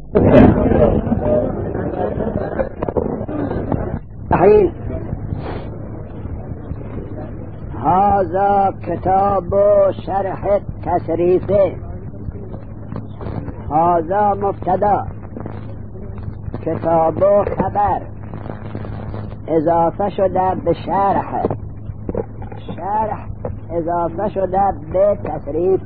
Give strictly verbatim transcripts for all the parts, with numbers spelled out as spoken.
حين هذا كتاب شرح التصريف. هذا مبتدا، کتاب و خبر اضافه شده به شرح، شرح اضافه شده به تصریف.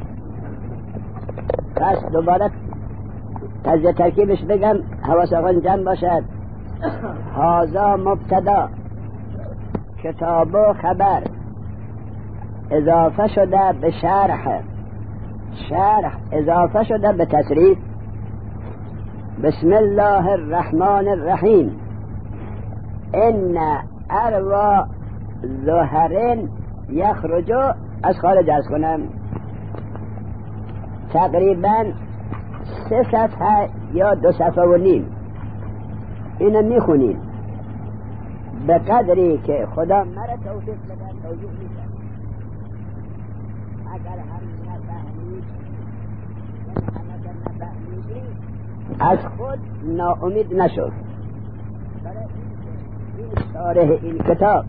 پس دوباره تجزیه ترکیبش بگم حواسقان جمع باشد. هذا مبتدا، کتاب و خبر اضافه شده به شرح، شرح اضافه شده به تصریف. بسم الله الرحمن الرحیم. ان اروا ظهرن یخرج، از خارج ارز کنم تقریبا سه صفحه یا دو صفحه و نیم اینو میخونیم به قدری که خدا مرا توفیق بده توضیح میدم. اگر هم نفهمید همه نفهمیدی از خود ناامید نشد. برای این شارح این کتاب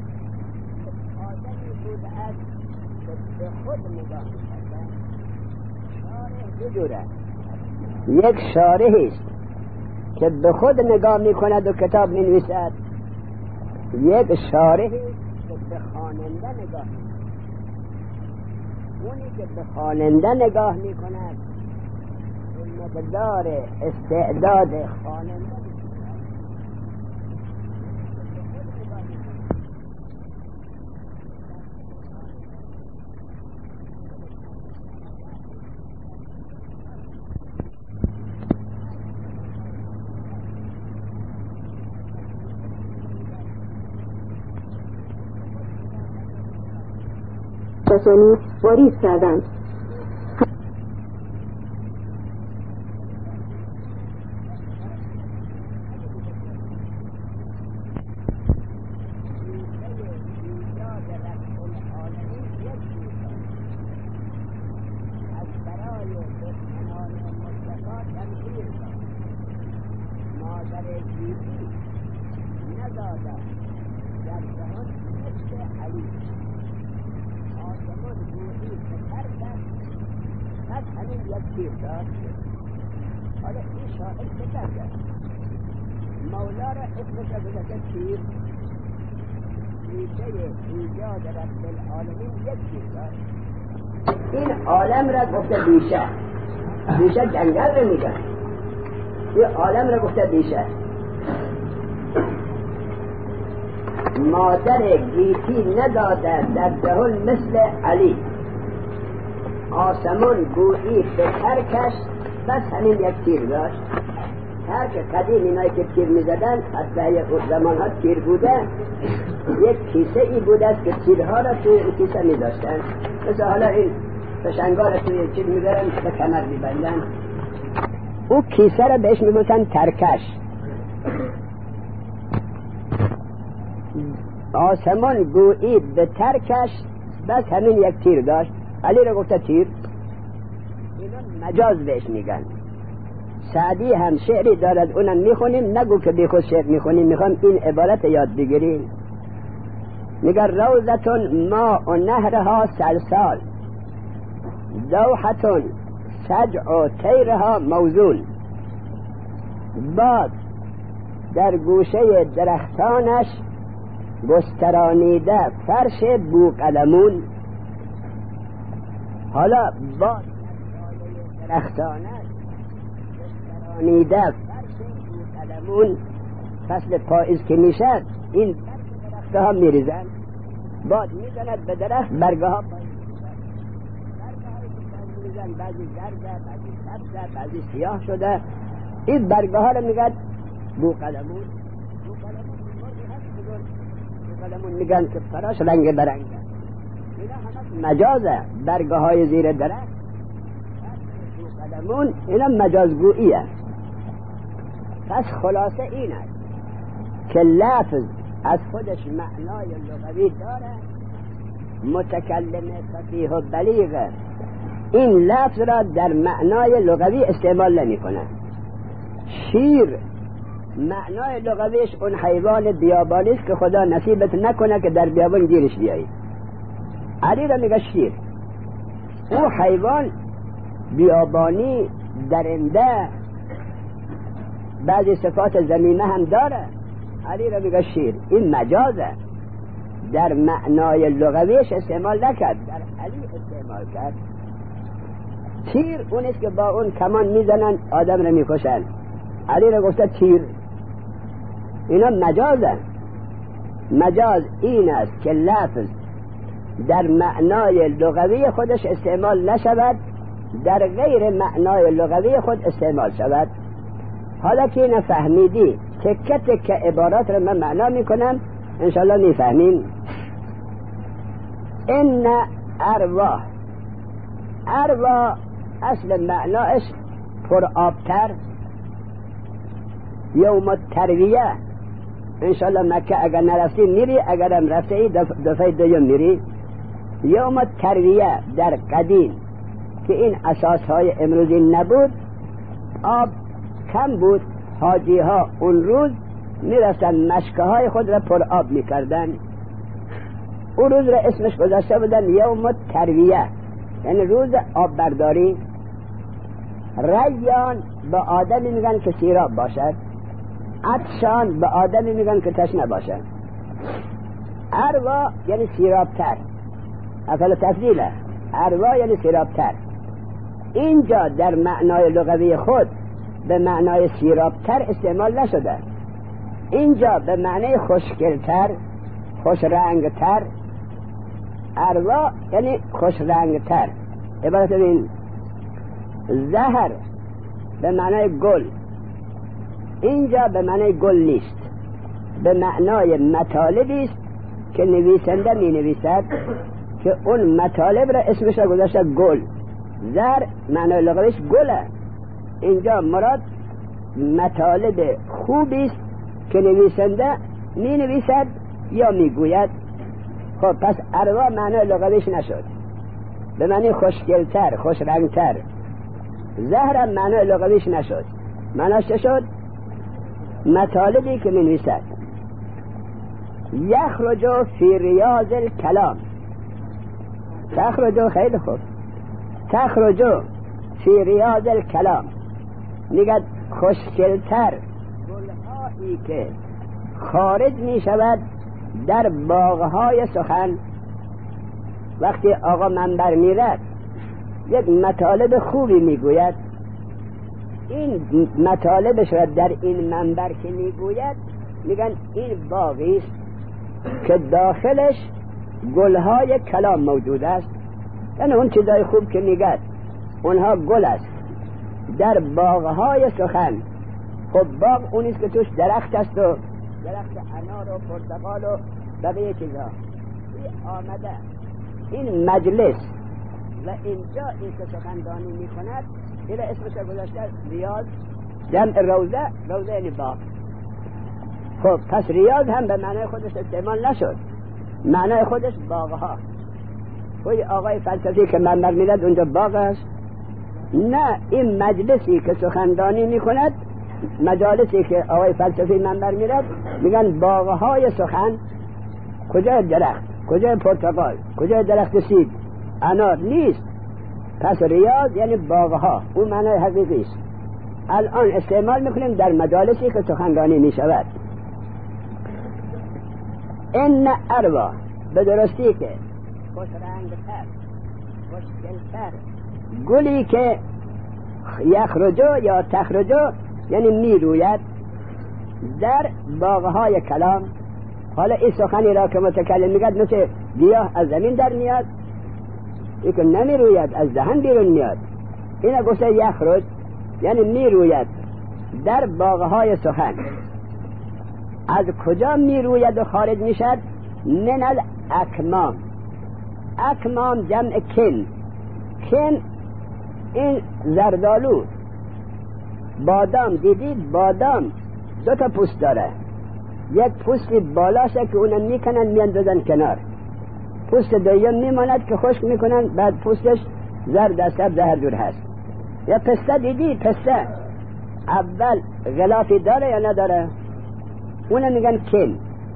آدمی بود از به خود نگاه می‌کرد. شارح دو جوره، یک شارحی است که به خود نگاه می‌کند و کتاب می‌نویسد، یک شارحی که به خواننده نگاه می‌کند. اونی که به خواننده نگاه می‌کند مقدار استعداد خواننده کسانی واریز کردند. حالا این شاهد بکرده مولا را اسمش را بزده تیر، ریشه ایجاد رب العالمین یک چیز داشت. این عالم را گفته بیشه، بیشه جنگل را میگن، این عالم را گفته بیشه. مادر گیتی نداده در دهل مثل علی، آسمان گویی به ترکش بس همین یک تیر داشت. ترک قدیم اینایی که تیر میزدن از دهی زمان ها تیر بوده، یک کیسه ای بوده است که تیرها را توی این کیسه میداشتن. مثل حالا این فشنگار را توی چیز میبرن به کمر میبندن. او کیسه را بهش میگفتن ترکش. آسمان گویی به ترکش بس همین یک تیر داشت. علی را گفته تیر. اینا مجاز بهش میگن. سعدی هم شعری دارد اونم میخونیم، نگو که بی خود شعر میخونیم، میخوام این عبارت یاد بگیریم. میگه روزتون ما و نهرها سلسال، دوحتون سجع و تیرها موزون. باد در گوشه درختانش گسترانیده فرش بوقلمون. حالا باد درختانش گسترانیده فرش بوقلمون. فصل پاییز که میشد این درخت ها میریزن، باد میزند به درخت، برگه ها پاییز میشد. برگه هایی که پاییز میزن بعضی زرده، بعضی سبزه، بعضی سیاه شده. این برگه ها رو میگن بوقلمون. بوقلمون میگن که فراش رنگ برنگه. اینا همه مجازه. برگه های زیر درخت بوقلمون اینا مجازگوییه. پس خلاصه این است که لفظ از خودش معنای لغوی داره، متکلم فصیح و بلیغ این لفظ را در معنای لغوی استعمال نمی کنه. شیر معنای لغویش اون حیوان بیابانی است که خدا نصیبت نکنه که در بیابان گیرش بیایی. علی را میگه شیر. او حیوان بیابانی درنده بعضی صفات زمینه هم داره. علی را میگه شیر. این مجازه، در معنای لغویش استعمال نکرد، در علی استعمال کرد. تیر اونیست که با اون کمان میزنن آدم را میکشن. علی را گفته تیر. اینا مجازه. مجاز این است که لفظ در معنای لغوی خودش استعمال نشود، در غیر معنای لغوی خود استعمال شود. حالا که اینو فهمیدی تکه تکه عبارات رو من معنا میکنم، انشالله میفهمیم. ان ارواح، ارواح اصل معناش پر آبتر، یوم الترویه. انشالله مکه اگر نرفتی میری، اگرم رفته ای دفعه دوم میری. یوم الترویه در قدیم که این اساس های امروزی نبود، آب کم بود، حاجی ها اون روز میرفتن مشکه های خود را پر آب میکردن. اون روز را اسمش گذاشته بودن یوم الترویه، یعنی روز آب برداری. ریان به آدمی میگن که سیراب باشد، عطشان به آدمی میگن که تشنه باشد. اروا یعنی سیرابتر، افعال تفضیله. اروا یعنی سیرابتر. اینجا در معنای لغوی خود به معنای سیرابتر استعمال نشده، اینجا به معنای خوشگلتر، خوش رنگتر. اروا یعنی خوش رنگتر. عبارت این زهر به معنای گل، اینجا به معنای گل نیست، به معنای مطالبی است که نویسنده می نویسد که اون مطالب را اسمش را گذاشته گل. زهر معنای لغویش گله، اینجا مراد مطالب خوبی است که نویسنده می نویسد یا می گوید. خب پس اروا معنای لغویش نشد، به معنی خوشگلتر، خوش رنگتر. زهرم معنای لغویش نشد، معناش چه شد؟ مطالبی که می نویسد. یخرجو فی ریاض الکلام، تخرجو خیلی خوب، تخرجو فی ریاض الکلام میگد خوشگلتر گلهایی که خارج می شود در باغهای سخن. وقتی آقا منبر میرد یک مطالب خوبی میگوید، این مطالبش را در این منبر که میگوید میگن این باغی است که داخلش گلهای کلام موجود است. یعنی اون چیزای خوب که میگد اونها گل است در باغهای سخن. خب باغ اونیست که توش درخت است و درخت انار و پرتقال و بقیه چیزها. این آمده این مجلس و اینجا این که سخنرانی میکند، این اسمش گذاشته ریاض، جمع روضه، روضه یعنی باغ. خب پس ریاض هم به معنای خودش استعمال نشد، معنای خودش باغها. کوئی آقای فلسفی که منبر میرد اونجا باغ است؟ نه، این مجلسی که سخنرانی میکند، مجالسی که آقای فلسفی منبر میرد میگن باغهای سخن. کجای درخت، کجای پرتقال، کجای درخت سیب، انار نیست. پس ریاض یعنی باغها، اون معنای حقیقی است. الان استعمال میکنیم در مجالسی که سخنرانی میشود. ان اروا، به درستی که خوش رنگتر، خوشگلتر، گلی که یخرجو یا تخرجو یعنی میروید در باغهای کلام. حالا این سخنی را که متکلم میگد مثل گیاه از زمین در میاد، این که نمیروید از دهن بیرون میاد. این گفته یخرج یعنی میروید در باغهای سخن. از کجا میروید و خارج میشد؟ من الاکمام. اکمام جمع کن. کن این زردالو، بادام. دیدید بادام دو تا پوست داره، یک پوستی بالاشه که اونم میکنن میاندازن کنار، پوست دوم میماند که خشک میکنن، بعد پوستش زرد است، سبز هر جور هست. یا پسته، دیدی پسته اول غلافی داره یا نداره؟ اونم میگن کل.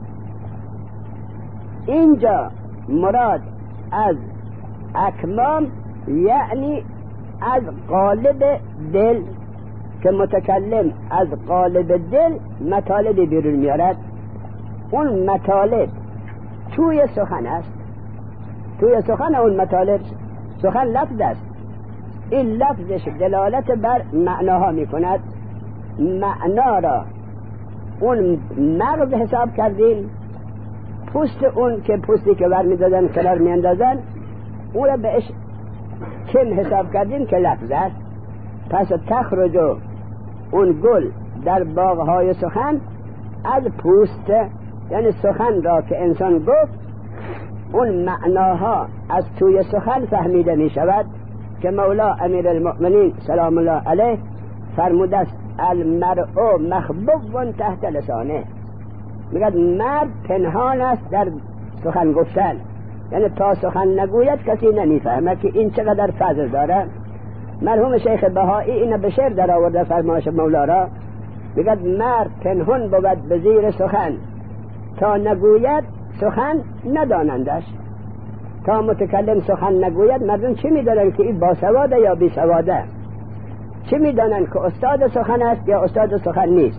اینجا مراد از اکمام یعنی از قالب دل، که متکلم از قالب دل مطالب بیرون میارد. اون مطالب توی سخن است، توی سخن اون مطالب. سخن لفظ است، این لفظش دلالت بر معناها میکند. معنا را اون مغز حساب کردیم، پوست اون که پوستی که ور میدادن کنار میاندازن اون را بهش کل حساب کردیم که لفظ است. پس تخرجو اون گل در باغهای سخن از پوست، یعنی سخن را که انسان گفت اون معناها از توی سخن فهمیده می شود، که مولا امیر المؤمنین سلام الله علیه فرموده است المرء مخبوب تحت لسانه. میگه مرد پنهان است در سخن گفتن، یعنی تا سخن نگوید کسی نمیفهمه که این چقدر فضل داره. مرحوم شیخ بهایی اینو به شعر در آورده فرمایش مولا را، میگه مرد پنهان بود به زیر سخن، تا نگوید سخن ندانندش. تا متکلم سخن نگوید مردم چی میدانن که این باسواده یا بی سواده؟ چی میدانن که استاد سخن است یا استاد سخن نیست؟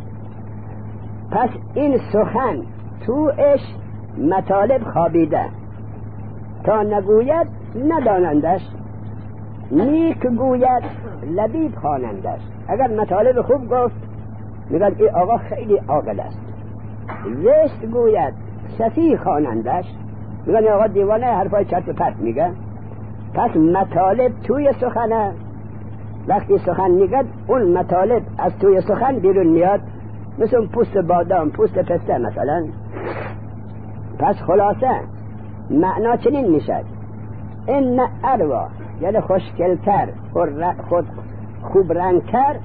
پس این سخن توش مطالب خوابیده، تا نگوید ندانندش، نیک گوید لبیب خوانندش. اگر مطالب خوب گفت میگن این آقا خیلی عاقل است، زشت گوید سفیه خوانندش، میگن آقا دیوانه حرفای چرت و پرت میگه. پس مطالب توی سخنه. وقتی سخن میگد اون مطالب از توی سخن بیرون میاد، مثل پوست بادام، پوست پسته مثلا. پس خلاصه معنا چنین میشد این اروا، یعنی خوشگلتر، خود خوب رنگتر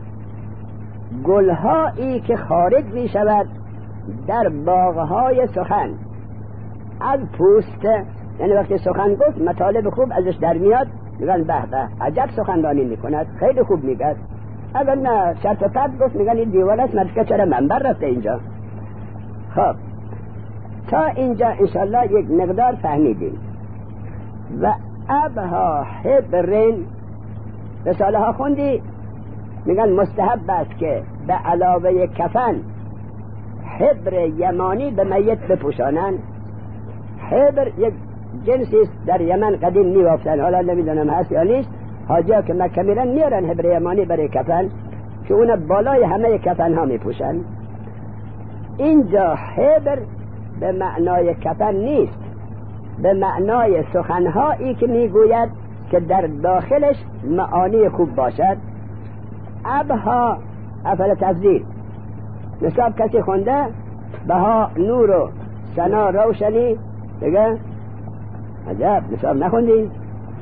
گلهایی که خارج می شود در باغهای سخن از پوست، یعنی وقتی سخن گفت مطالب خوب ازش در میاد، میگن به به عجب سخنرانی میکند، خیلی خوب میگه. اگر نه شرط و پرت گفت میگن این دیوانه است، مرد که چرا منبر رفته اینجا. خب تا اینجا انشالله یک مقدار فهمیدیم. و ابها حبرین رساله ها خوندی، میگن مستحب است که به علاوه کفن حبر یمانی به میت بپوشانن. حبر یک جنسی است در یمن قدیم می‌بافتن، حالا نمیدونم هست یا نیست. حاجی‌ها که مکه میرن میارن حبر یمانی برای کفن، که اون بالای همه کفن ها میپوشن. اینجا حبر به معنای کفن نیست، به معنای سخنهایی که میگوید که در داخلش معانی خوب باشد. ابها افعل تفضیل، نصاب کسی خونده بها نور و سنا روشنی بگه عجب. نصاب نخوندی؟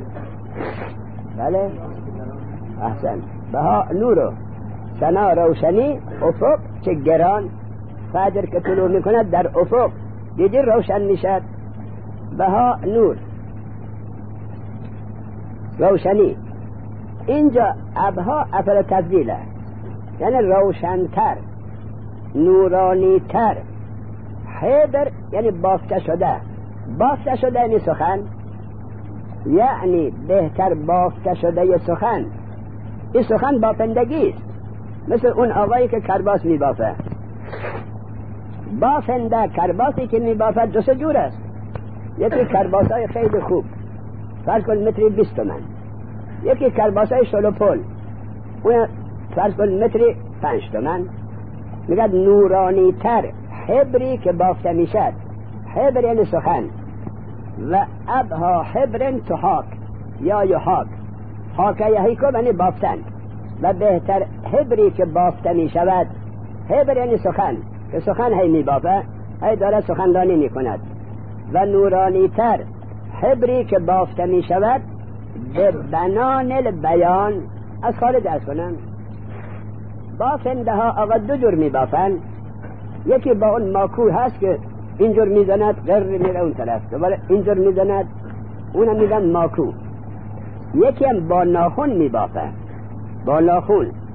بله احسن. بها نور و سنا روشنی، افق چه گران، فجر که طلوع میکند در افق دیدی روشن میشد. بها نور روشنی. اینجا ابها افعل تفضیله، یعنی روشنتر، نورانیتر. حبر یعنی بافته شده، بافته شده یعنی سخن، یعنی بهتر بافته شده سخن. این سخن بافندگی است، مثل اون آقایی که کرباس میبافه. بافنده کرباسی که میبافه دو سه جور است. یکی کرباس های خیلی خوب، فرض کن متری بیست تومن. یکی کرباس های شلوپول، اون فرض کن متری پنج تومن. میگه نورانی تر حبری که بافته میشد. حبر یعنی سخن. و ابها حبرن تحاک یا یحاک، حاکه یحیکو یعنی بافتن. و بهتر حبری که بافته میشود. حبر یعنی سخن، که سخن هی میبافه، هی داره سخنرانی میکند. و نورانی تر حبری که بافته میشود به بنان البیان. از خارج از کنم بافنده ها آقا دو جور میبافن. یکی با اون ماکو هست که اینجور میزند غر میره اون طرف، دوباره اینجور میزند، اونم میزن ماکو. یکی هم با ناخون میبافه، با ناخون.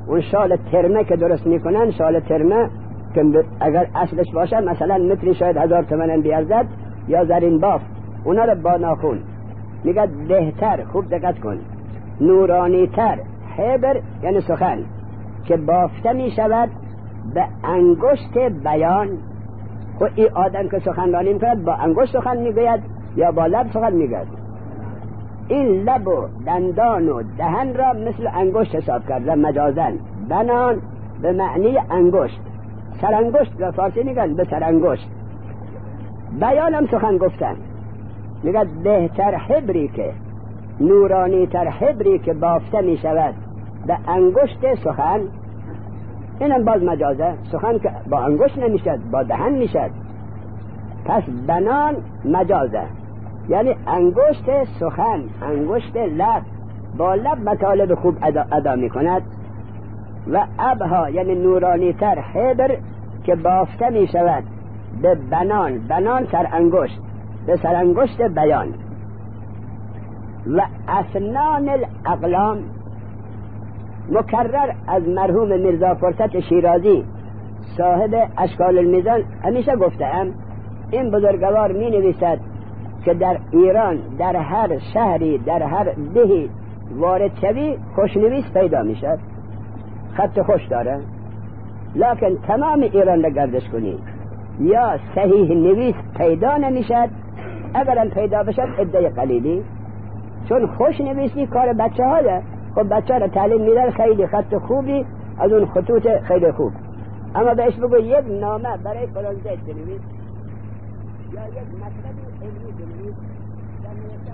اون شال ترمه که درست میکنن، شال ترمه که اگر اصلش باشه مثلا متری شاید هزار تومن بیارزد، یا زرین باف، اونا رو با ناخون میگه بهتر، خوب دقت کن، نورانی تر، حبر یعنی سخن که بافته میشود به انگشت بیان. خب این آدم که سخنرانی میکند با انگشت سخن میگوید یا با لب سخن میگوید؟ این لب و دندان و دهن را مثل انگشت حساب کرده مجازن. بنان به معنی انگشت، سرانگشت به فارسی میگن به سرانگشت. بیان هم سخن گفتن، میگه بهتر حبری که نورانی تر حبری که بافته میشود به انگشت سخن. اینم باز مجازه، سخن که با انگشت نمیشد با دهن میشد. پس بنان مجازه یعنی انگشت سخن، انگشت لب، با لب مطالب خوب ادا, ادا میکند. و ابها یعنی نورانی تر حبر که بافته میشود به بنان، بنان سر انگشت، به سر انگشت بیان. و اسنان الاقلام مکرر از مرحوم میرزا فرصت شیرازی صاحب اشکال المیزان همیشه گفتم، این بزرگوار می نویسد که در ایران در هر شهری در هر دهی وارد شوی خوشنویس پیدا می شد، خط خوش داره، لکن تمام ایران را گردش کنی یا صحیح نویس پیدا نمی شد. اگرم پیدا بشد عده قلیلی، چون خوش نویسی کار بچه هایه. خب بچه را تعلیم میدن خیلی خط خوبی از اون خطوط خیلی خوب، اما بهش بگو یک نامه برای فلان زید بنویس یا یک مطلب علمی بنویس، در نوشتن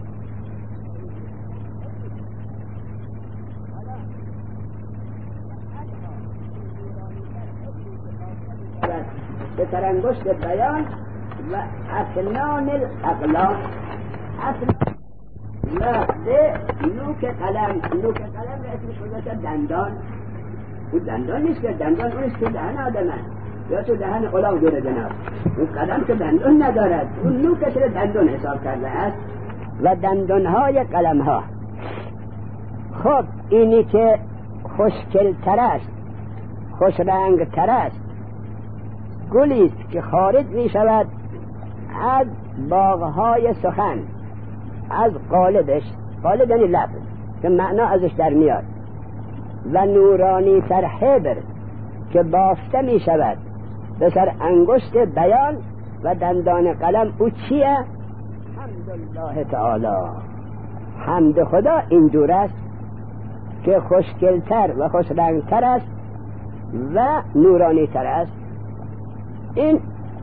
حالا به سرانگشت بیان و اسنان الاقلام. اسنان لحظه نوک قلم، نوک قلم به اسمش گذاشته دندان. اون دندان نیست که دندان اونش تو دهن آدمه یا تو دهن قلاق دوره جناب. اون قلم که دندان ندارد، اون نوکش رو دندان حساب کرده است. و دندان های قلم ها. خب اینی که خوشگل تر است، خوش رنگ تر است، گلی است که خارج می شود از باغهای سخن، از قالبش، قالب یعنی لب که معنا ازش در میاد. و نورانی تر حبر که بافته می شود به سر انگشت بیان و دندان قلم. او چیه؟ حمدالله تعالی، حمد خدا این دور است که خوشگلتر و خوش رنگتر است و نورانی تر است. این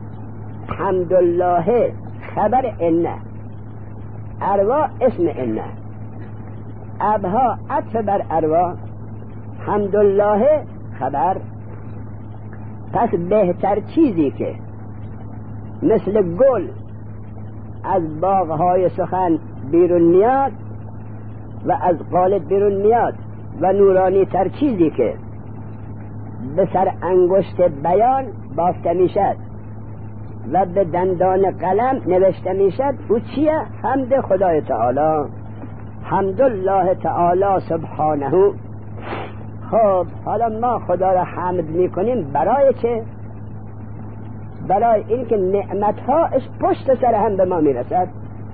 حمدالله خبر انه، اروا اسم انه، ابها عطف بر اروا، حمدالله خبر. پس بهتر چیزی که مثل گل از باغهای سخن بیرون میاد و از قالب بیرون میاد و نورانی تر چیزی که به سر انگشت بیان بافته میشد و به دندان قلم نوشته میشد، او چیه؟ حمد خدای تعالی، حمدالله تعالی سبحانه. خب حالا ما خدا را حمد میکنیم برای چه؟ برای اینکه نعمتهاش پشت سر هم به ما میرسد.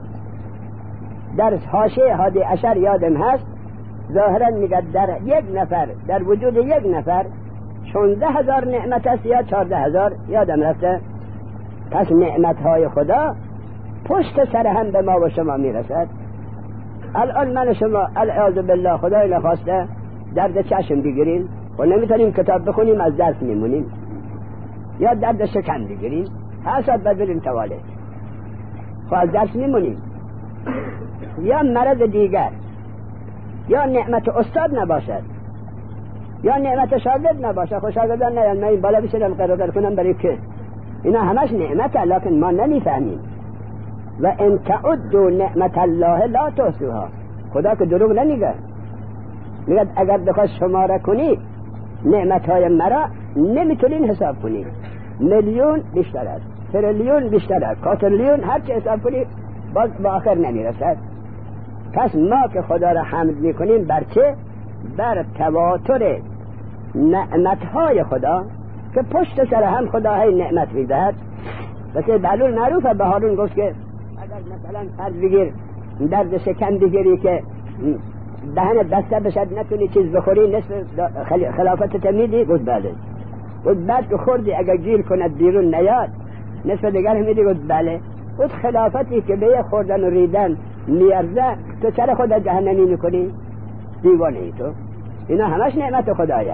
در حاشیه هادی عشر یادم هست ظاهرا میگه در یک نفر، در وجود یک نفر شانزده هزار نعمت است یا چارده هزار، یادم رفته. پس نعمتهای خدا پشت سر هم به ما و شما میرسد. الان من شما العیاذ بالله خدای نخواسته درد چشم بگیریم و نمیتونیم کتاب بخونیم، از درس میمونیم، یا درد شکم بگیریم حسد بدلیم توالت، خب از درس میمونیم. یا مرض دیگر، یا نعمت استاد نباشد، یا نعمت شاگرد نباشد. خب شاگردان نه من این بالا بشدم قرار کنم برای که اینا همش نعمته، لکن ما نمیفهمیم. و ان تعدوا نعمت الله لا تحصوها، خدا که دروغ نمیگه، میگه اگر بخواد شماره کنی نعمتهای مرا نمیتونین حساب کنی. میلیون بیشتر است، تریلیون بیشتر است، کاتریلیون، هر چه حساب کنی باز با آخر نمیرسد. پس ما که خدا را حمد میکنیم بر چه؟ بر تواتر نعمتهای خدا که پشت سر هم خدا هی نعمت میدهد. مثل بهلول معروفه به هارون گفت که اگر مثلا فرض بگیر درد شکم بگیری که دهن بسته بشد نتونی چیز بخوری نصف خلافتت میدی؟ گفت بله. گفت بعد که خوردی اگر گیل کند بیرون نیاد نصف دیگر میدی؟ گفت بله. گفت خلافتی که به خوردن و ریدن میارزه تو چرا خدا جهنمی میکنی؟ دیوانه ای تو. اینا همش نعمت خدایه.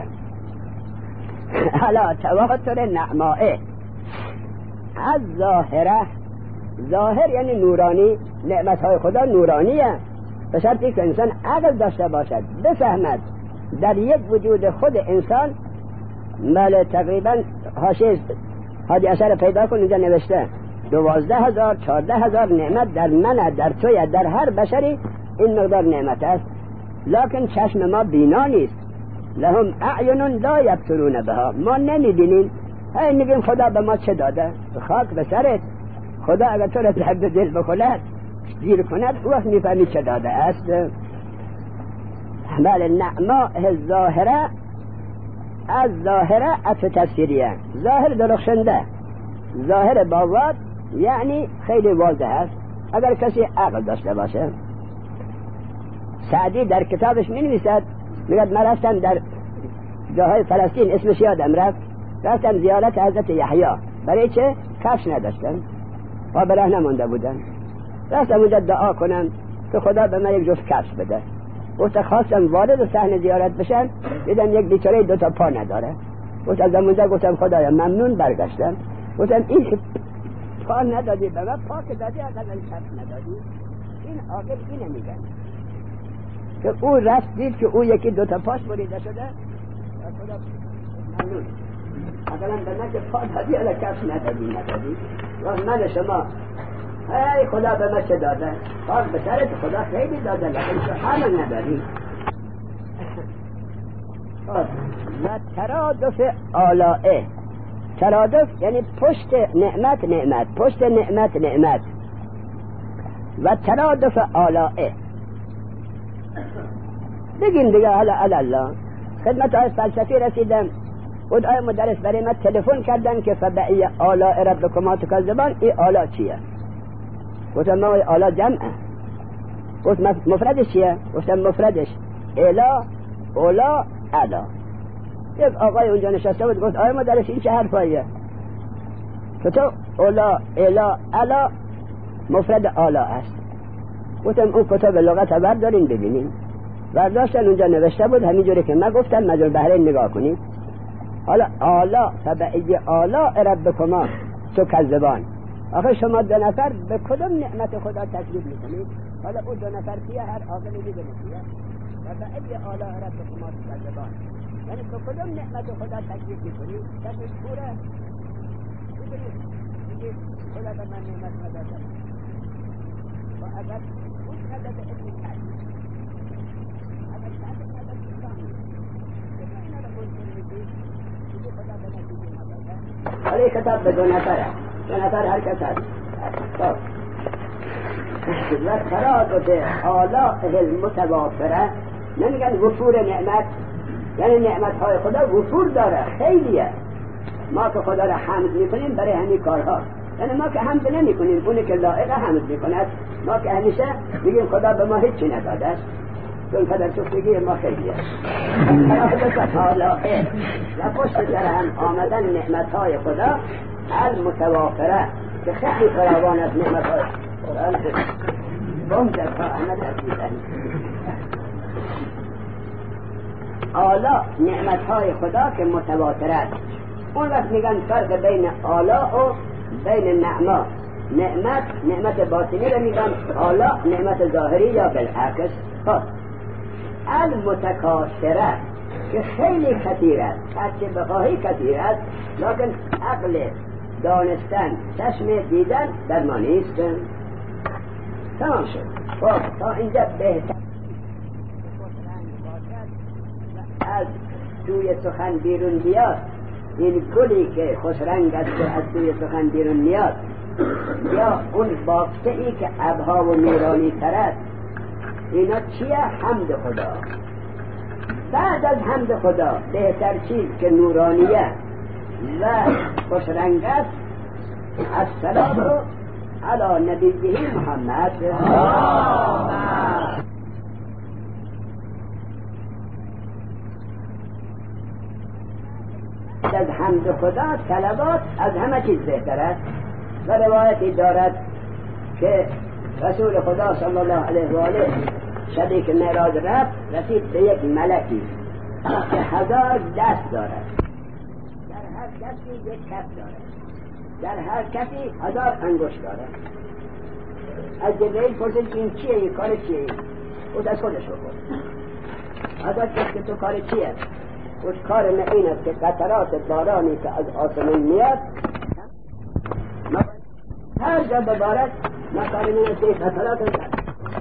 حالا تواتر نعمائه از ظاهره، ظاهر یعنی نورانی، نعمتهای خدا نورانیه به شرطی که انسان عقل داشته باشد بفهمد در یک وجود خود انسان. بله تقریبا حاشیه هادی اثر پیدا کن اینجا نوشته دوازده هزار چارده هزار نعمت در من، در توی، در هر بشری این مقدار نعمت است. لکن چشم ما بینا نیست. لهم اعین لا یبصرون بها، ما نمیبینیم. هی میگیم خدا به ما چه داده؟ خاک به سرت. خدا اگر تو را درد دل بخولد گیر کند او وقت میفهمی چه داده است. بله نعماء ظاهره، از ظاهره عطف تفسیریه. ظاهر درخشنده، ظاهر باواد یعنی خیلی واضح است اگر کسی عقل داشته باشه. سعدی در کتابش می نویسد میگه من رفتم در جاهای فلسطین اسمش یادم رفت، رفتم زیارت حضرت یحیی. برای چه؟ کفش نداشتم و به راه نمانده بودن. رفتم اونجا دعا کنم که خدا به من یک جفت کفش بده. گفت خواستم وارد صحن زیارت بشم دیدم یک بیچاره دو تا پا نداره. گفت از اونجا گفتم خدایا ممنون. برگشتم گفتم این پا ندادی به من، پا که دادی اقلا کفش ندادی. این عاقل اینه میگن که او رفت دید که او یکی دو تا پاش بریده شده. خدا ممنون. اقلا به من که پا دادی الا کفش ندادی ندادی. و من شما ای خدا به من چه داده؟ خاک به سرت، خدا خیلی داده لیکن تو همه نداری. و ترادف آلائه، ترادف یعنی پشت نعمت نعمت، پشت نعمت نعمت. و ترادف آلائه بگیم دیگه. حالا الله خدمت های فلسفی رسیدم. بود آیا مدرس برای من تلفن کردن که فبعی آلاء ربکما تکذبان، این آلا چیه؟ گفتم ما آلا جمعه. گفت مفردش چیه؟ گفتم مفردش الا اولا الا. یک آقای اونجا نشسته بود گفت آیا مدرس این چه حرفاییه؟ که تو اولا الا الا مفرد آلا است. گفتم اون کتاب لغت ها دارین ببینین. برداشتن اونجا نوشته بود همینجوری که من گفتم مجموع بحرین نگاه کنید. حالا آلا فبعی آلا ربکما تکذبان. آخه شما دو نفر به کدام نعمت خدا تکذیب میکنید؟ حالا اون دو نفر کیه؟ هر عاقل میدونه کیه؟ فبعی آلا ربکما تکذبان یعنی به کدام نعمت خدا تکذیب میکنید؟ کسی کوره میدونید میگید خدا به من نعمت نداده و اگر اون نداده اسم تکذیب، اگر تکذیب نداده اسلامی که ما اینا رو منکر میگید میگه خدا به من دیگه نداده. حالا کتاب به دو نفره، دو نفر هر کس هست. خب و ترادف آلاء المتوافره، نمیگن وفور نعمت، یعنی نعمت های خدا وفور داره، خیلیه. ما که خدا را حمد میکنیم برای همین کارها، یعنی ما که حمد نمی کنیم اونی که لائق حمد میکند. ما که همیشه میگیم خدا به ما هیچی نداده است چون قدر شکرگی ما خیلیه. ترادف آلاء و پشت سر هم آمدن نعمت های خدا المتوافره که خیلی فراوان از نعمت های قرآن بم در تا احمد حسیدن. آلا نعمت های خدا که متواترت. اون وقت میگن فرق بین آلا و بین نعما. نعمت نعمت باطنی رو میگن، آلا نعمت ظاهری یا بالعکس. خب المتکاثره که خیلی کثیر است، هرچه بخواهی کثیر است، لیکن عقل دانستن چشم دیدن در ما نیست. تمام شد. خب تا اینجا بهتر از توی سخن بیرون بیاد. این گلی که خوش رنگ است که از توی سخن بیرون میاد، یا اون بافته ای که ابها و نورانی تر است، اینا چیه؟ حمد خدا. بعد از حمد خدا بهتر چیز که نورانیه و خوشرنگ است الصلاة علی نبیه محمد. از حمد خدا صلوات از همه چیز بهتر است و روایتی دارد که رسول خدا صلی الله علیه و آله شبی که معراج رفت رسید به یک ملکی که هزار دست دارد، در هر کسی یک کف دارد، در هر کسی هزار انگشت دارد. از جبرئیل پرسید این چیه، این کار چیه؟ او دست خودش رو خود ازت گفت که تو کار چیه؟ اوش کار من این است که قطرات بارانی که از آسمان میاد هر جا ببارد مکار من است که قطرات رو زد.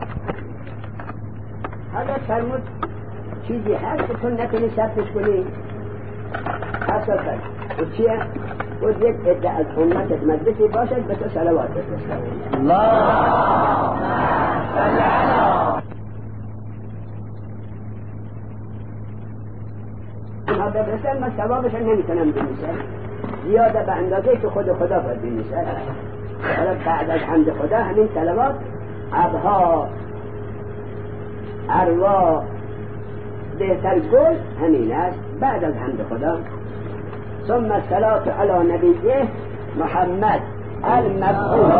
حالا فرمود چیزی هست که تو نکنی ثبتش کنی؟ حسن فرد او چیه؟ او یک عده از امتت مجلسی باشد به تو صلوات بفرستند. اللهم صل علی اینها بفرستن، من ثوابش نمیتونم بنویسم زیاده به اندازه که خود خدا باید بنویسم. حالا بعد از حمد خدا همین صلوات ابها اروا بهتر گل همین است. بعد از حمد خدا ثم الصلاة علی نبیه محمد المبعوث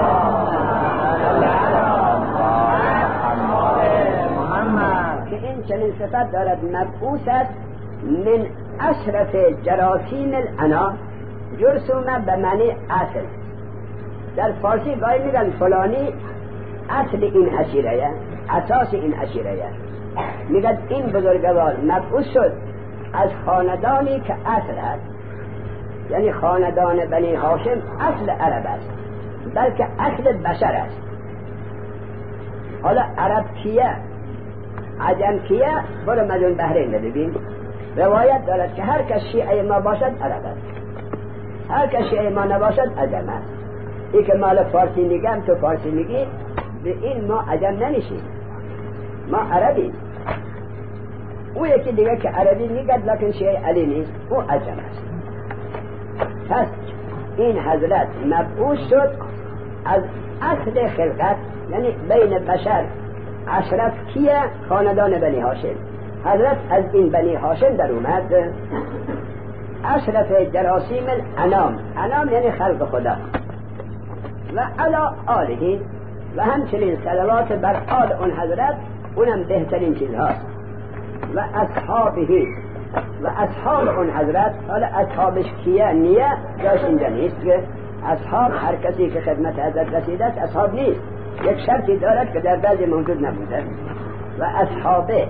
که این چنین صفت دارد، مبعوث است من اشرف جراثیم الانام، جرثومه به معنی اصل. در فارسی گاهی میگن فلانی اصل این عشیره، اساس این عشیره. میگن این بزرگوار مبعوث شد از خاندانی که اصل است، یعنی خاندان بنی هاشم اصل عرب است بلکه اصل بشر است. حالا عرب کیه عجم کیه برو مدون بحرین ببین. روایت دارد که هر کس شیعه ما باشد عرب است، هر کس شیعه ما نباشد عجم است. این که مال فارسی میگم تو فارسی میگی، به این ما عجم نمیشیم، ما عربی. او یکی دیگه که عربی میگد لکن شیعه علی نیست، او عجم است. پس این حضرت مبعوث شد از اصل خلقت، یعنی بین بشر اشرف کیه؟ خاندان بنی هاشم. حضرت از این بنی هاشم در اومد. اشرف جراثیم الانام، انام یعنی خلق خدا، و علا آله، و همچنین صلوات بر آل اون حضرت، اونم بهترین چیز هاست. و اصحابه، و اصحاب اون حضرت. حالا اصحابش کیه؟ نیه جاش اینجا نیست که اصحاب هر کسی که خدمت حضرت رسیده است اصحاب نیست، یک شرطی دارد که در بعضی موجود نبوده. و اصحابه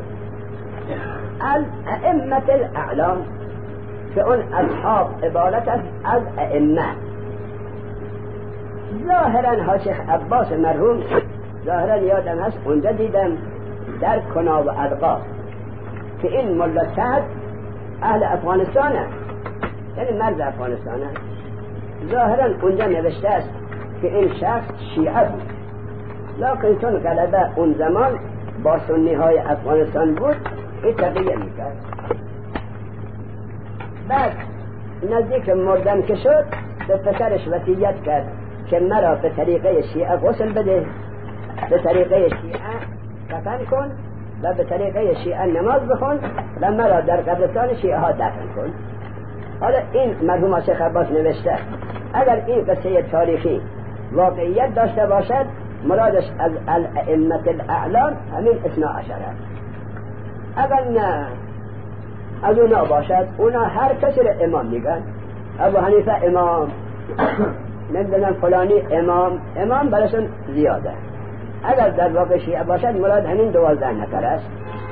الائمه الاعلام، که اون اصحاب عبارت است از ائمه. ظاهرا ها شیخ عباس مرحوم، ظاهرا یادم هست اونجا دیدم در کنا و ارقا که این ملا سعد اهل افغانستانه، یعنی مرز افغانستانه. ظاهرا اونجا نوشته است که این شخص شیعه بود، لکن چون غلبه اون زمان با سنی های افغانستان بود این تقیه میکرد. بعد نزدیک مردن که شد به پسرش وصیت کرد که مرا به طریقه شیعه غسل بده، به طریقه شیعه کفن کن و به طریقه شیعه نماز بخون و مرا در قبرستان شیعه ها دفن کن. حالا این مرحوم شیخ عباس نوشته اگر این قصه تاریخی واقعیت داشته باشد مرادش از الائمه الاعلام همین اثنا عشر است. اگر نه از اونا باشد، اونا هر کسی رو امام میگن. ابو حنیفه امام، نمیدونم فلانی امام، امام براشون زیاده. اگر در واقع شیعه باشد مراد همین دوازده نفر است.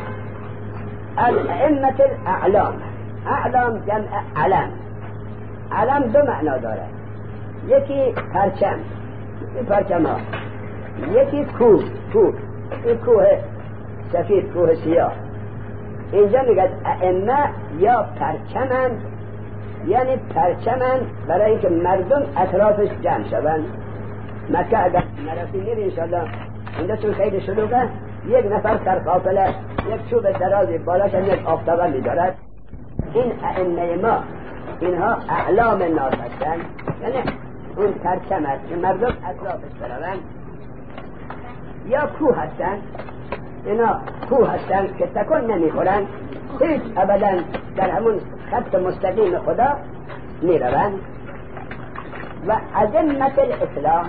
الائمه الاعلام، اعلام جمع علم. علم دو معنا داره، یکی پرچم، این پرچم ها، یکی کوه، کوه این کوه سفید، کوه سیاه. اینجا میگه ائمه یا پرچمند، یعنی پرچمند برای اینکه مردم اطرافش جمع شوند. مکه اگر نرسیم انشاءالله اونجا چون خیلی شلوغه، یک نفر سر قافله یک چوب درازی بالاش هم یک آفتابه می‌دارد. این ائمه ما اینها اعلام ناس هستند، یعنی اون پرچم است که مردم اطرافش بروند. یا کوه هستند، اینا کوه هستند که تکون نمیخورند، هیچ ابدا در همون خط مستقیم خدا میروند. و عظمت الاسلام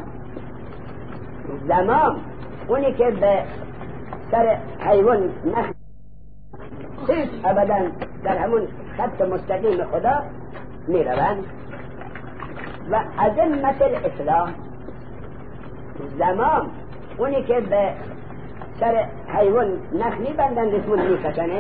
زمان اونی که به سر حیوان نخ هیچ ابدا در همون خط مستقیم خدا میروند. و عظمت الاسلام زمان اونی که به سر حیوان نخ میبندن رسمون میکشنش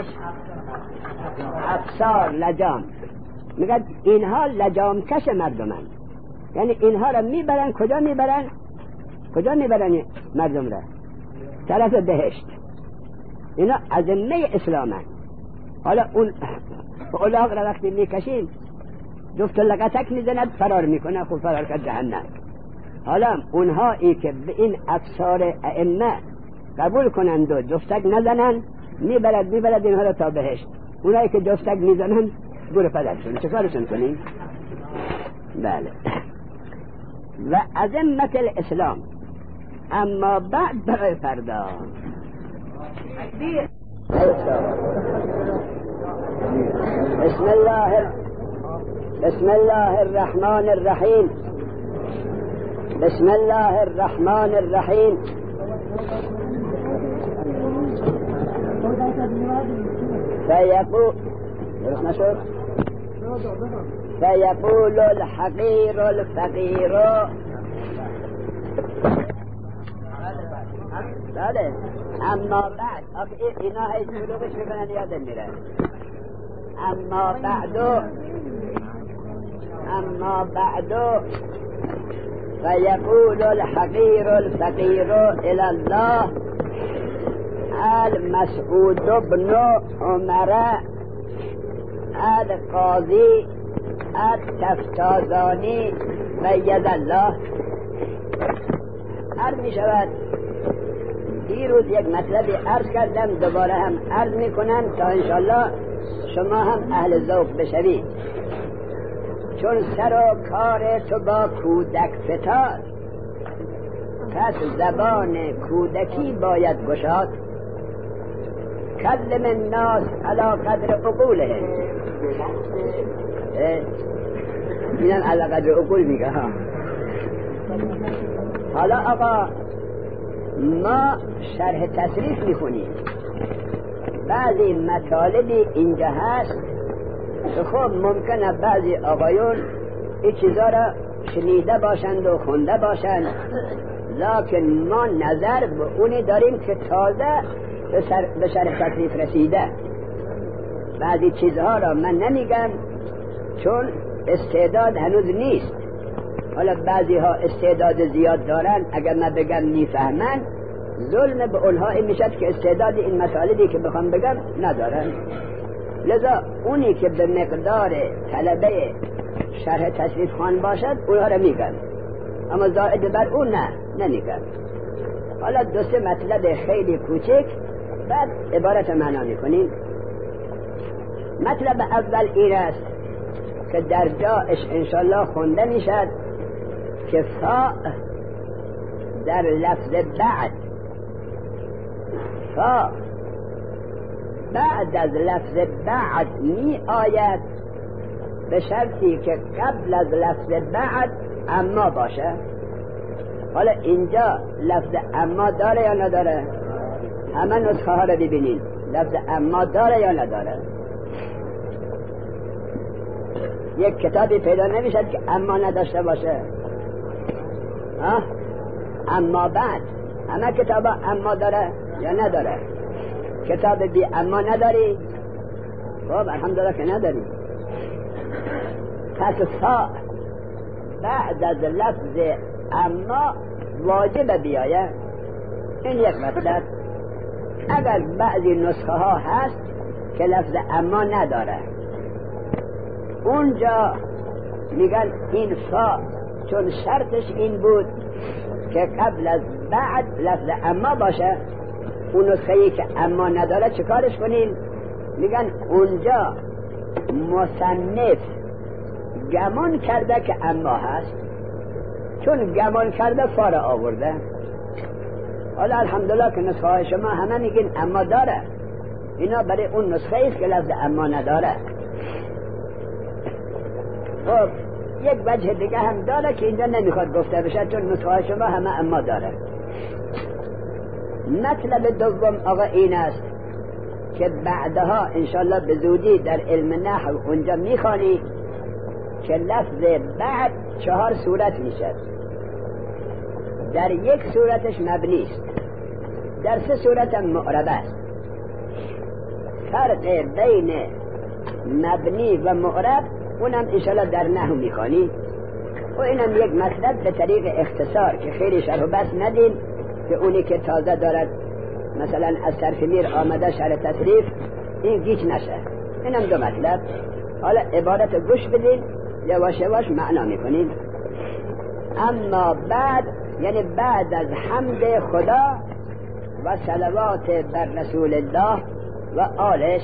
افسار لجام، میگن اینها لجام کش مردمن، یعنی اینها را میبرن کجا میبرن کجا میبرن مردم را طرف بهشت. اینا عظمه اسلامن. حالا اون اولاغ را وقتی میکشین جفت لقتک میزند فرار میکنه، خب فرار کرد جهنم. حالا اونهایی که به این افسار ائمه قبول کنند و جفتک نزنن میبرد میبرد اینها را تا بهشت. اونهایی که جفتک میزنن گور پدرشون چه کارشون کنیم؟ بله. و عظمت الاسلام. اما بعد برای فردا بسم الله بسم الله الرحمن الرحیم بسم الله الرحمن الرحیم فيقول فيقول الحقير الفقير بله. اما بعد اینا هیچ شلوغش میکنن یادم میره. اما بعد اما بعد فيقول الحقير الفقير الى الله المسعود بن عمر القاضي التفتازانی وید الله. عرض می شود دیروز یک مطلبی عرض کردم، دوباره هم عرض می کنم تا انشالله شما هم اهل ذوق بشوید. چون سر و کار تو با کودک فتاد، پس زبان کودکی باید گشاد. کلم الناس علی قدر عقولهم. اینم علی قدر عقول میگه ها. حالا آقا ما شرح تصریف میخونیم، بعضی مطالبی اینجا هست که خب ممکنه بعضی آقایون این چیزا را شنیده باشند و خونده باشند، لکن ما نظر به اونی داریم که تازه به شرح تصریف رسیده. بعضی چیزها را من نمیگم چون استعداد هنوز نیست. حالا بعضی ها استعداد زیاد دارن، اگر من بگم میفهمن ظلم به اونها این میشد که استعداد این مسائلی که بخوام بگم ندارن. لذا اونی که به مقدار طلبه شرح تصریف خوان باشد اونها را میگن، اما زائد بر اون نه نمیگن. حالا دو سه مطلب خیلی کوچک بعد عبارت معنا میکنیم. مطلب اول این است که در جاش انشالله خونده میشد که فا در لفظ بعد فا بعد از لفظ بعد می آید به شرطی که قبل از لفظ بعد اما باشه. حالا اینجا لفظ اما داره یا نداره؟ همه نسخه ها رو ببینید، لفظ اما داره یا نداره؟ یک کتابی پیدا نمیشد که اما نداشته باشه. ها؟ اما بعد همه کتابا اما داره یا نداره؟ کتاب بی اما نداری؟ خب الحمدلله که نداری. پس فا بعد از لفظ اما واجب بیایه. این یک مطلب. اگر بعضی نسخه ها هست که لفظ اما نداره، اونجا میگن این فا چون شرطش این بود که قبل از بعد لفظ اما باشه، اون نسخه‌ای که اما نداره چه کارش کنین؟ میگن اونجا مصنف گمان کرده که اما هست، چون گمان کرده فار آورده. حالا الحمدلله که نسخه های شما همه میگین اما داره، اینا برای اون نسخه ایست که لفظ اما نداره. خب یک وجه دیگه هم داره که اینجا نمیخواد گفته بشه، چون نسخه های شما همه اما داره. مطلب دوم آقا این است که بعدها انشالله به زودی در علم نحو اونجا میخوانی که لفظ بعد چهار صورت میشه. در یک صورتش مبنی است، در سه صورت هم معرب است. فرق بین مبنی و معرب اونم انشالله در نحو میخوانی و اینم یک مطلب به طریق اختصار که خیلی شرح و بس ندین، که اونی که تازه دارد مثلا از طرف میر آمده شرح تصریف این گیج نشه. اینم دو مطلب. حالا عبارت گوش بدین یواش یواش معنا میکنین. اما بعد یعنی بعد از حمد خدا و صلوات بر رسول الله و آلش،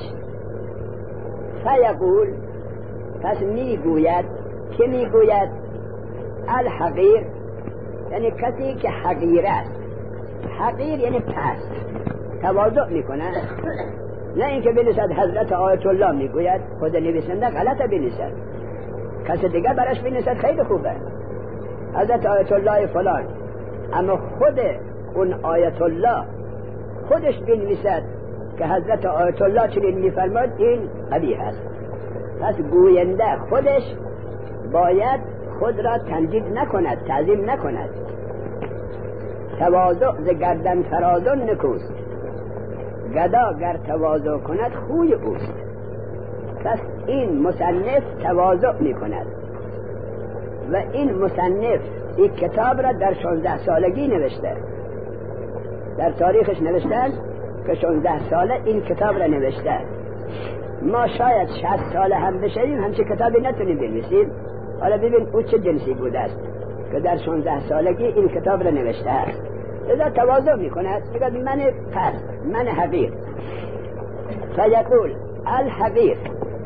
فیقول پس میگوید، که میگوید الحقیر یعنی کسی که حقیر است. حقیر یعنی پست، تواضع میکنه، نه اینکه بنویسد حضرت آیت الله میگوید، خود نویسنده غلطه بنویسد، کسی دیگه براش بنویسد خیلی خوبه حضرت آیت الله فلان، اما خود اون آیت الله خودش بنویسد که حضرت آیت الله چنین میفرماد، این قبیح است. پس گوینده خودش باید خود را تمجید نکند، تعظیم نکند. تواضع ز گردن فرازان نکوست، گدا گر تواضع کند خوی اوست. پس این مصنف تواضع میکند و این مصنف این کتاب را در شانزده سالگی نوشته، در تاریخش نوشتن که شانزده ساله این کتاب را نوشته. ما شاید شصت ساله هم بشیم همچه کتابی نتونیم بنویسیم. حالا ببین او چه جنسی بوده است که در شانزده سالگی این کتاب را نوشته است. لذا تواضع میکند، میگه من پس من حقیر. فیقول الحقیر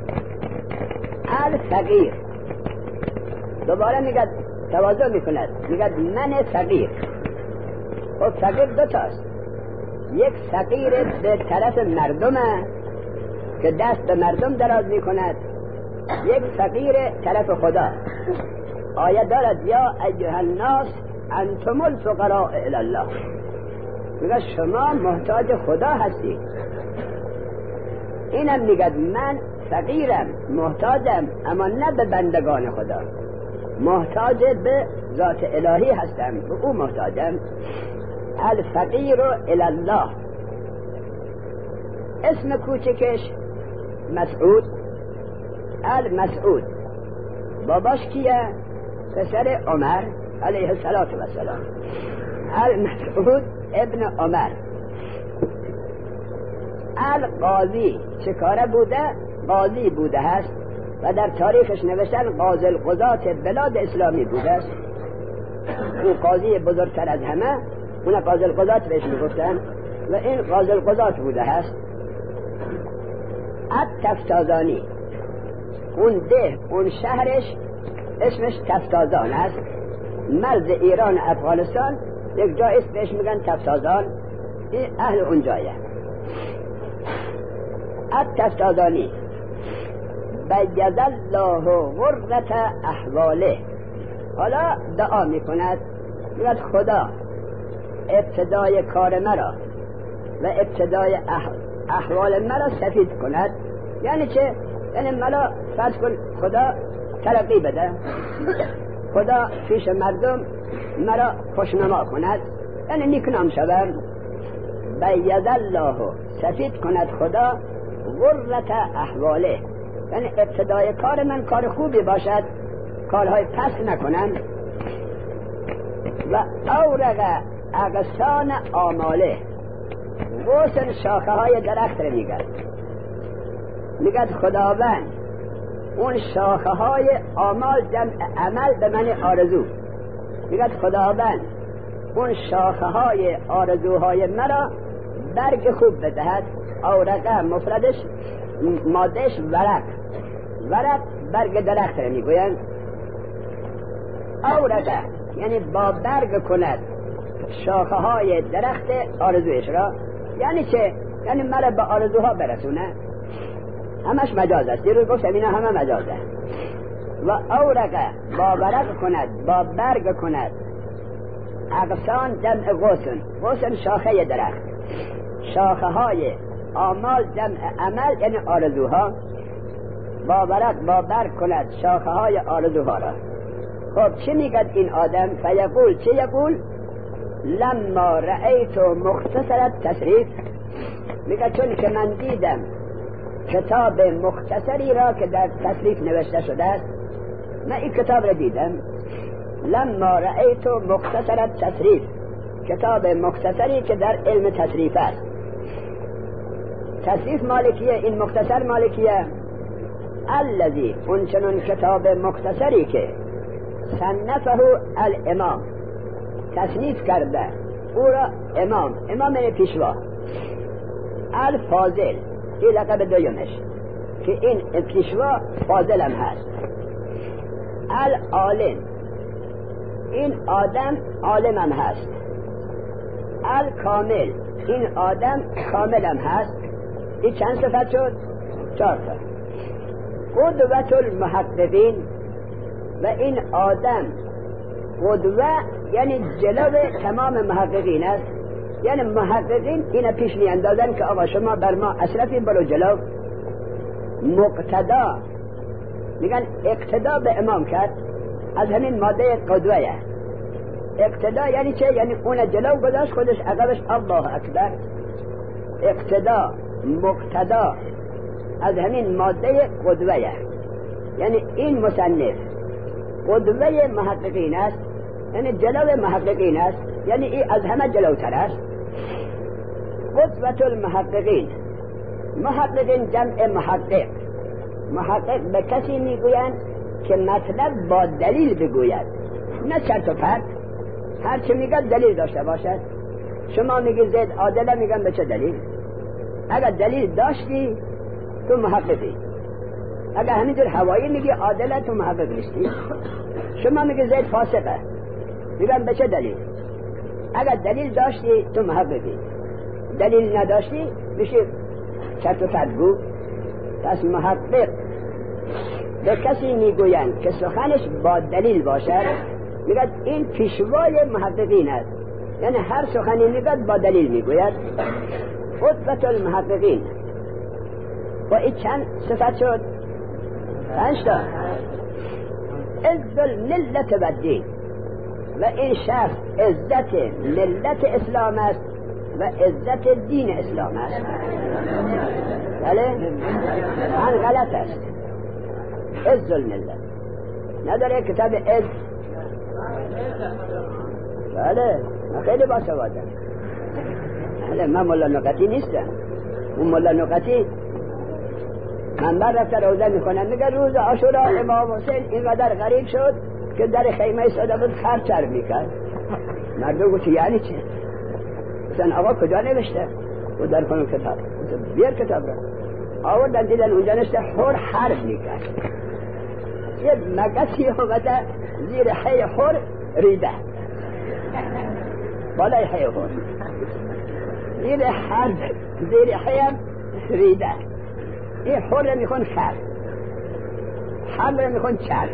الفقیر. دوباره میگه تواضع میکند، میگه من فقیر. خب فقیر دو تاست، یک فقیر به طرف مردمه که دست به مردم دراز میکند، یک فقیر طرف خدا. آیه دارد یا ایها الناس انتم الفقراء الی الله، میگه شما محتاج خدا هستید. اینم میگه من فقیرم، محتاجم، اما نه به بندگان خدا، محتاج به ذات الهی هستم، به او محتاجم. الفقیر الی الله. اسم کوچکش مسعود. المسعود باباش کیه؟ پسر عمر علیه السلام. المسعود ابن عمر. القاضی چه کاره بوده؟ قاضی بوده هست و در تاریخش نوشتن قاضی القضات بلاد اسلامی بوده است. او قاضی بزرگتر از همه، اون قاضی القضات بهش میگفتن و این قاضی القضات بوده هست. التفتازانی، اون ده اون شهرش اسمش تفتازان است. مرز ایران افغانستان یک جای است بهش میگن تفتازان، این اهل اون جایه. التفتازانی بیض الله غرة احواله. حالا دعا میکند، میگه خدا ابتدای کار مرا و ابتدای احوال مرا سفید کند. یعنی چه؟ یعنی مرا فرض کن خدا ترقی بده، خدا پیش مردم مرا خوشنما کند، یعنی نیکنام شدم. بیض الله سفید کند خدا غرة احواله، یعنی ابتدای کار من کار خوبی باشد، کارهای پس نکنم. و اورق اغصان آماله، غصن شاخه های درخت رو میگد، میگد خداوند اون شاخه های آمال جمع عمل به من آرزو، میگد خداوند اون شاخه های آرزوهای مرا برگ خوب بدهد. اورقه مفردش مادهش ورق، ورق برگ درخت را میگویند. اورقه یعنی با برگ کند شاخه های درخت آرزویش را. یعنی چه؟ یعنی مرا به آرزوها برسونه. همش مجاز است، دیروز گفتم اینا همه مجازه. و اورقه با ورق کند، با برگ کند. اغصان جمع غصن، غصن شاخه درخت، شاخه های آمال جمع عمل یعنی آرزوها. با ورق با برگ کند شاخه های آرزوها را. خب چه میگد این آدم؟ فیقول، چه یقول؟ لما رأیت مختصر تصریف، میگه چون که من دیدم کتاب مختصری را که در تصریف نوشته شده است. من این کتاب را دیدم. لما رأیت مختصر تصریف، کتاب مختصری که در علم تصریف است. تصریف مالکیه، این مختصر مالکیه. الذی، اون چنون کتاب مختصری که صنفه الامام، تصنیف کرده او را امام، امام یعنی پیشوا. الفاضل، این لقب دویمش که این پیشوا فاضل هم هست. العالم، این آدم عالم هم هست. الکامل، این آدم کامل هم هست. این چند صفت شد؟ چهار تا. قدوة المحققین، و این آدم قدوه یعنی جلو تمام محققین است. یعنی محققین این پیش می اندازن که آقا شما بر ما اشرفین، برو جلو. مقتدا، میگن اقتدا به امام کرد، از همین ماده قدوه. اقتدا یعنی چه؟ یعنی اون جلو گذاشت، خودش عقبش الله اکبر. اقتدا، مقتدا، از همین ماده قدوه. یعنی این مصنف قدوه محققین است، یعنی جلو محققین است، یعنی این از همه جلوتر است. قدوة المحققین، محققین جمع محقق. محقق به کسی میگویند که مطلب با دلیل بگوید، نه چرت و پرت. هر چه میگه دلیل داشته باشد. شما میگی زید عادله، میگن به چه دلیل؟ اگر دلیل داشتی تو محققی. اگر همینجور هوایی میگی عادله، تو محقق نیستی. شما میگی زید فاسقه، میگن به چه دلیل؟ اگر دلیل داشتی تو محققی، دلیل نداشتی میشه چرت و پرت گو. پس محقق به کسی میگویند که سخنش با دلیل باشد، میگد این پیشوای محققین است. یعنی هر سخنی میگد با دلیل میگوید. قدوة المحققین. و این چند صفت شد؟ پنج تا. عز الملت و الدین، و این شخص عزت ملت اسلام است و عزت دین اسلام است. بله؟ من غلط است. عز الملت نداره کتاب عز؟ بله، من خیلی باسوادم. بله، من مولا نقطی نیستم. اون مولا نقطی منبر رفته روزه میکنن، میگه روز عاشورا امام حسین اینقدر غریب شد که در خیمه ساده بود خرچر میکرد. مردم گفت یعنی چه؟ مثلا آقا کجا نوشته؟ و در کنون کتاب بیار کتاب را آوردن، دیدن اونجا نوشته حر حرب میکرد. یه مگسی آمده زیر حی حر ریده، بالای حی حر زیر حرب، زیر حی ریده. این حر میخون خر، حرب میخون چرب.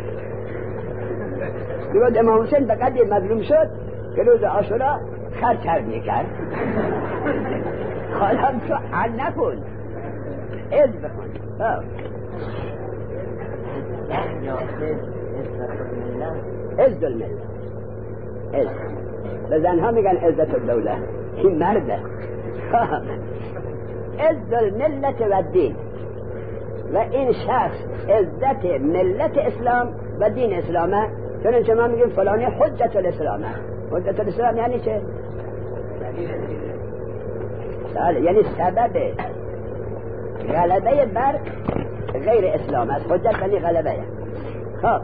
دیگه امام حسین به قدری مظلوم شد که روز عاشورا خر چرب میکرد. حالا تو عن نکن، از بخون. عز الملت، عز. به زنها میگن عزت الدوله، این مرده. عز الملت و الدین، و این شخص عزت ملت اسلام و دین اسلامه. چون ما میگیم فلانی حجت الاسلامه. حجت الاسلام یعنی چه؟ سال یعنی سبب غلبه بر غیر اسلام است. حجت یعنی غلبه. خب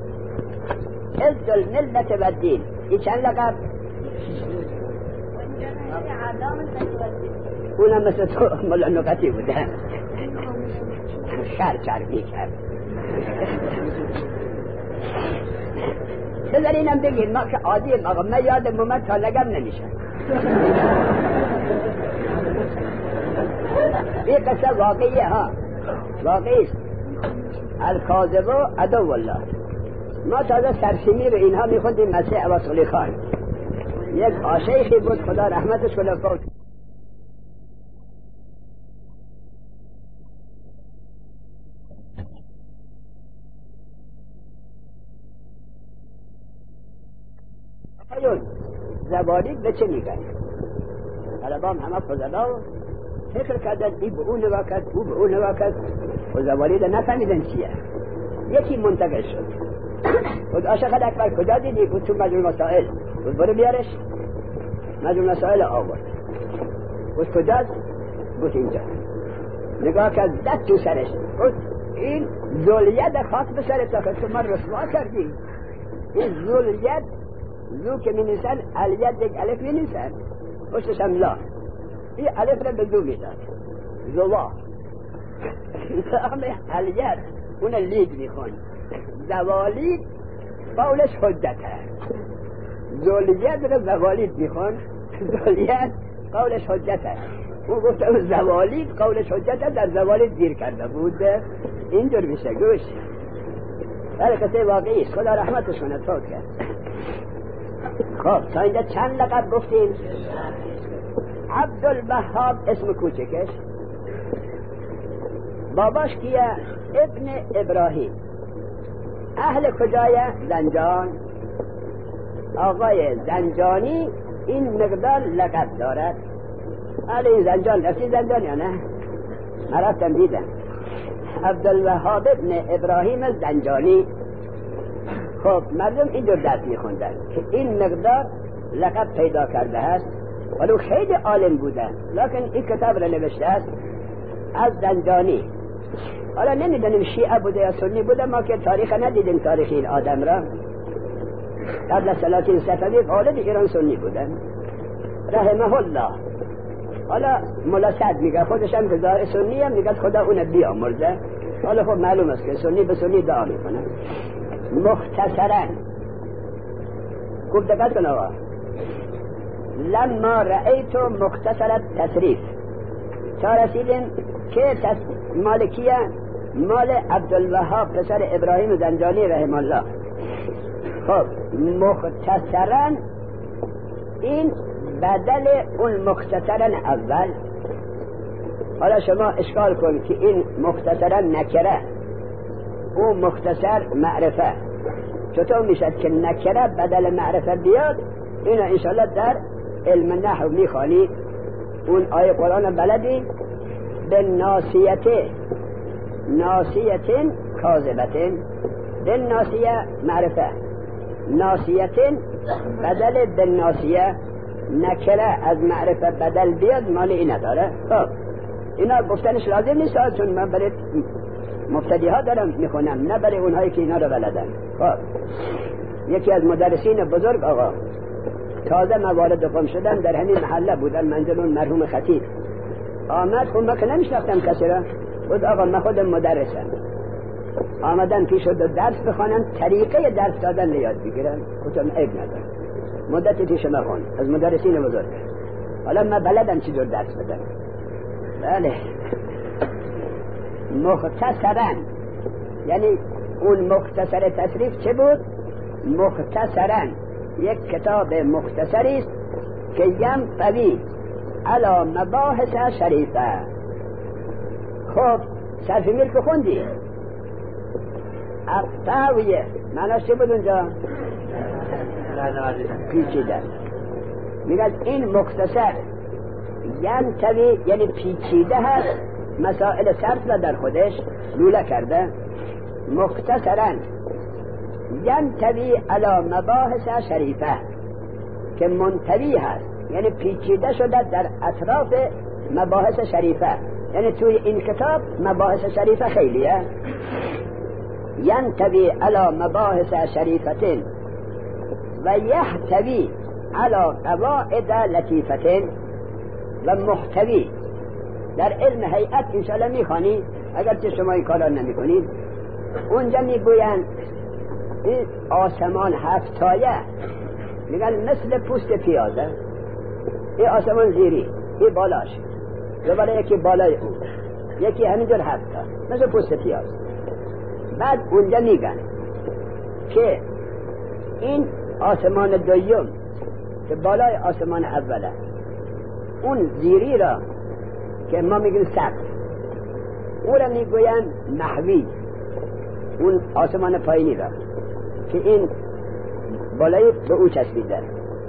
عز الملت و الدین، این چند لقب؟ اونم مثل تو ملا نقطی بوده، شر شر میکرد. بذار اینم بگید ما که عادی آقا من یادم اومد تا لگم نمیشه. این قصه واقعیه ها، واقعی است. الکاذب عدو الله. ما تازه سرسیمی رو اینها میخوندیم مسیح ابوصلی خان، یک آشیخی بود خدا رحمتش کنه فوت. زبالیک به چه میگن؟ طلبام همه فضلا فکر کردن ای به اون نگاه کرد، او به اون نگاه کرد و زبالیک نفهمیدن چیه. یکی منتقل شد بود عاشق اکبر کجا دیدی؟ بود تو مجموع مسائل. بود برو بیارش. مجموع مسائل آورد. بود کجاست؟ بود اینجا. نگاه کرد دست تو سرش. بود این ذولیت خاک به سرت تا تو من رسوا کردی. این ذولیت زو که می نیسن علیت یک الف می نیسن پشتش هم لا. این الف را به زو می داد زوا. نام علیت اون لید می خون. زوالید قولش حجت هست. زولیت را زوالید می خون. زولیت قولش حجت هست. اون گفته زوالید قولش حجت هست، در زوالید گیر کرده بود. اینجور میشه گوش. ولی قصه واقعی است، خدا رحمتش کنه فوت کرد. خب تا اینجا چند لقب گفتیم؟ عبدالوهاب اسم کوچکش، باباش کیه؟ ابن ابراهیم. اهل کجای؟ زنجان. آقای زنجانی این مقدار لقب دارد. اهل این زنجان رفتی زنجان یا نه؟ من رفتم دیدم. عبدالوهاب ابن ابراهیم زنجانی. خب مردم اینجور درس میخوندن که این مقدار لقب پیدا کرده است، ولو خیلی عالم بوده، لکن این کتاب را نوشته است از زنجانی. حالا نمیدونیم شیعه بوده یا سنی بوده، ما که تاریخ ندیدیم تاریخ این آدم را. قبل از سلاطین صفوی غالب ایران سنی بودن رحمه الله. حالا مولا سعد میگه خودش هم که ظاهر سنی هم میگه خدا اون بیامرزه. حالا خب معلوم است که سنی به سنی دعا میکنه. مختصرا گفت دقت کن آقا، لما رأیت مختصر تصریف تا رسیدیم که تص... مال کیه؟ مال عبدالوهاب پسر ابراهیم زنجانی رحم الله. خب مختصرا این بدل اون مختصرا اول. حالا شما اشکال کن که این مختصرا نکره، اون مختصر معرفه، چطور میشد که نکره بدل معرفه بیاد؟ اینو انشالله در علم نحو میخوانی. اون آیه قرآن بلدی به ناسیته ناسیتن کاذبتن. به ناسیه معرفه، ناسیتن بدل به ناسیه. نکره از معرفه بدل بیاد مال این نداره. خب اینا گفتنش لازم نیست، چون من برای مبتدی ها دارم میخونم، نه برای اونهایی که اینا رو بلدن. خب یکی از مدرسین بزرگ آقا تازه موارد قم شدن در همین محله بودن، منزل اون مرحوم خطیب. آمد خون ما که نمیشناختم کسی را، بود آقا من خودم مدرسم. آمدن پیش و درس بخوانن، طریقه درس دادن یاد بگیرن. گفتم عیب ندارم، مدتی پیش ما خون از مدرسین بزرگ. حالا من بلدم چی جور درس بدم. بله مختصرا، یعنی اون مختصر تصریف چه بود؟ مختصرا یک کتاب مختصری است که یم قوی علی مباحث شریفه. خب صرف ملک خوندی؟ اقتاویه معناش چه بود اونجا؟ پیچیده. میگه این مختصر ینتوی یعنی پیچیده هست، مسائل صرف را در خودش لوله کرده. مختصرا ینتوی علی مباحث شریفه که منتوی هست، یعنی پیچیده شده در اطراف مباحث شریفه. یعنی توی این کتاب مباحث شریفه خیلیه. ینتوی علی مباحث شریفتن و یحتوی علی قواعد لطیفتن و محتوی در علم هیئت انشاءالله میخوانی، اگر که شما این کارا نمی کنید. اونجا میگوین این آسمان هفتایه میگن مثل پوست پیازه، این آسمان زیری، این بالاش، دوباره یکی بالای او، یکی همینجور هفتا مثل پوست پیاز. بعد اونجا میگن که این آسمان دویم که بالای آسمان اوله، اون زیری را که ما میگیم سقف، او را میگوین محوی، اون آسمان پایینی را که این بالای به او چسبیده.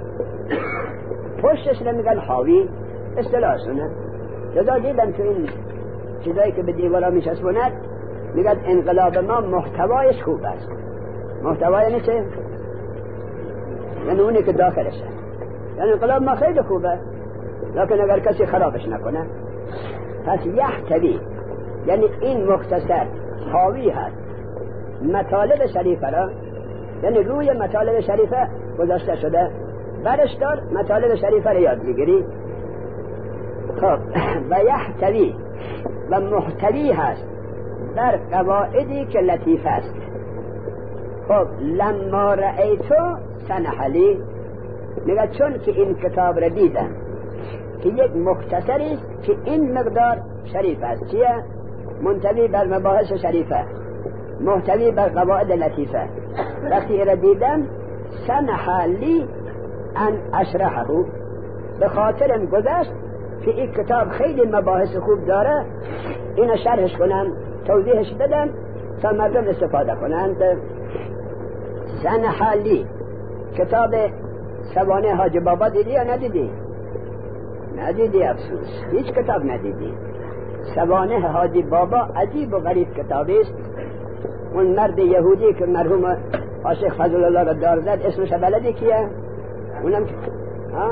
پشتش را میگن حاوی، اصطلاحشونه. جدا دیدم تو این چیزایی که به دیوارا میچسبوند میگن انقلاب ما محتوایش خوب است. محتوای یعنی چه؟ یعنی اونی که داخلشه. یعنی انقلاب ما خیلی خوبه، لکن اگر کسی خرابش نکنه. پس یحتوی یعنی این مختصر حاوی هست مطالب شریفه را، یعنی روی مطالب شریفه گذاشته شده، برش دار مطالب شریفه را یاد بگیری. خب و یحتوی و محتوی هست در قواعدی که لطیف است. خب لما رأیتو سنحلی، میگه چون که این کتاب را دیدم که یک مختصری است که این مقدار شریف است، چیه؟ منتوی بر مباحث شریفه، محتوی بر قواعد لطیفه. وقتی را دیدم سنحلی ان اشرحه، به خاطرم گذشت که این کتاب خیلی مباحث خوب داره، اینو شرحش کنم، توضیحش بدم تا مردم استفاده کنند. سنحلی کتاب سوانح حاجی بابا دیدی یا ندیدی؟ ندیدی، افسوس، هیچ کتاب ندیدی. سوانح حاجی بابا عجیب و غریب کتابی است. اون مرد یهودی که مرحوم عاشق فضل الله را دار زد، اسمش بلدی کیه؟ اونم ها؟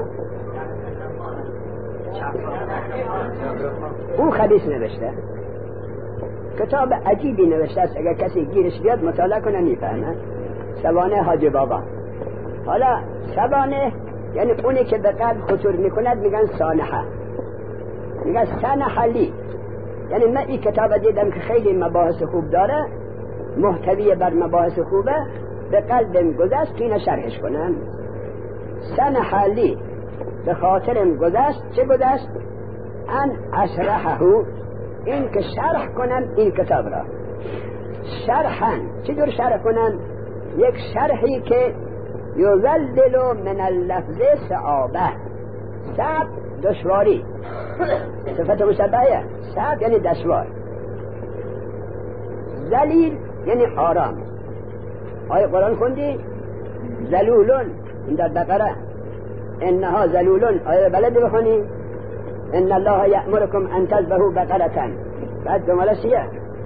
اون خبیث نوشته، کتاب عجیبی نوشته است، اگر کسی گیرش بیاد مطالعه کنه میفهمه. سوانح حاجی بابا. حالا سوانح یعنی اونی که به قلب خطور میکند میگن سانحه، میگن سنحلی، یعنی من این کتاب دیدم که خیلی مباحث خوب داره، محتوی بر مباحث خوبه، به قلبم گذشت که اینو شرحش کنم. سنحلی به خاطرم گذشت، چه گذشت؟ ان اشرحه، این که شرح کنم این کتاب را. شرحن چه جور شرح کنم؟ یک شرحی که یذلل من اللفظ صعابه، صعب دشواری، صفت مشبهه، صعب یعنی دشوار، ذلیل یعنی آرام. آیه قرآن خوندی؟ ذلولون، این در بقره، انها ذلولون، آیه بلدی بخونی؟ ان الله یأمرکم ان تذبحوا بقرة، بعد جمله چیه؟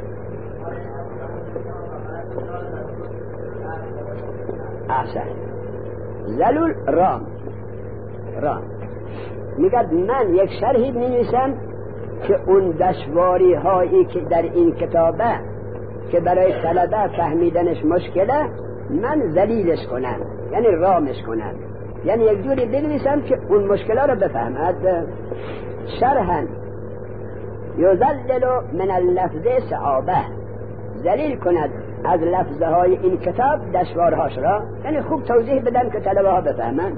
احسن. ذلول رام، رام. میگه من یک شرحی می‌نویسم که اون دشواری هایی که در این کتابه که برای طلبه فهمیدنش مشکله، من ذلیلش کنم، یعنی رامش کنم، یعنی یک جوری بنویسم که اون مشکلات رو بفهمد. شرحا یذلل من اللفظ صعابه، ذلیل کند از لفظه های این کتاب دشوارهاش را، یعنی خوب توضیح بدن که طلبه ها بفهمن.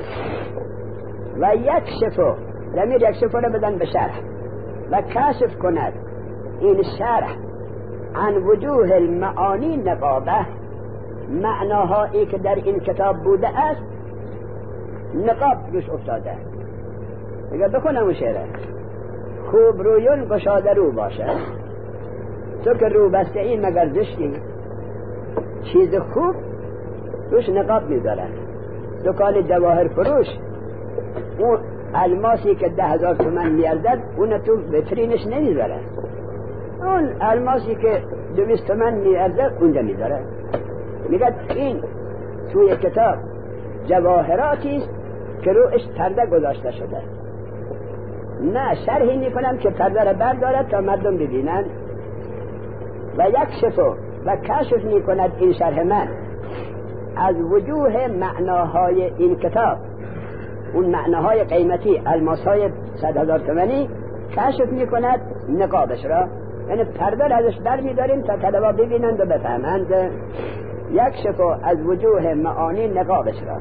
و یکشفو، ضمیر یکشفو را بدن به شرح، و کشف کند این شرح عن وجوه المعانی نقابه، معناهایی که در این کتاب بوده است نقاب روش افتاده. اگر بکنم اون شعره، خوب رویون گشاده رو باشه، تو که رو بسته این مگر زشتی، چیز خوب روش نقاب میذارن. دکان جواهر فروش اون الماسی که ده هزار تومن میارزد اون تو ویترینش نمیذاره، اون الماسی که دویست تومن میارزد اونجا میذاره. میگه این توی کتاب جواهراتی است که روش پرده گذاشته شده، نه شرحی میکنم که پرده را بردارد تا مردم ببینن. و یکشفو، و کشف میکند این شرح من از وجوه معناهای این کتاب، اون معناهای قیمتی، الماسهای صد هزار تومنی کشف میکند نقابش را، یعنی پرده ازش در میداریم تا طلبا ببینند و بفهمند. یکشف از وجوه معانی نقابش را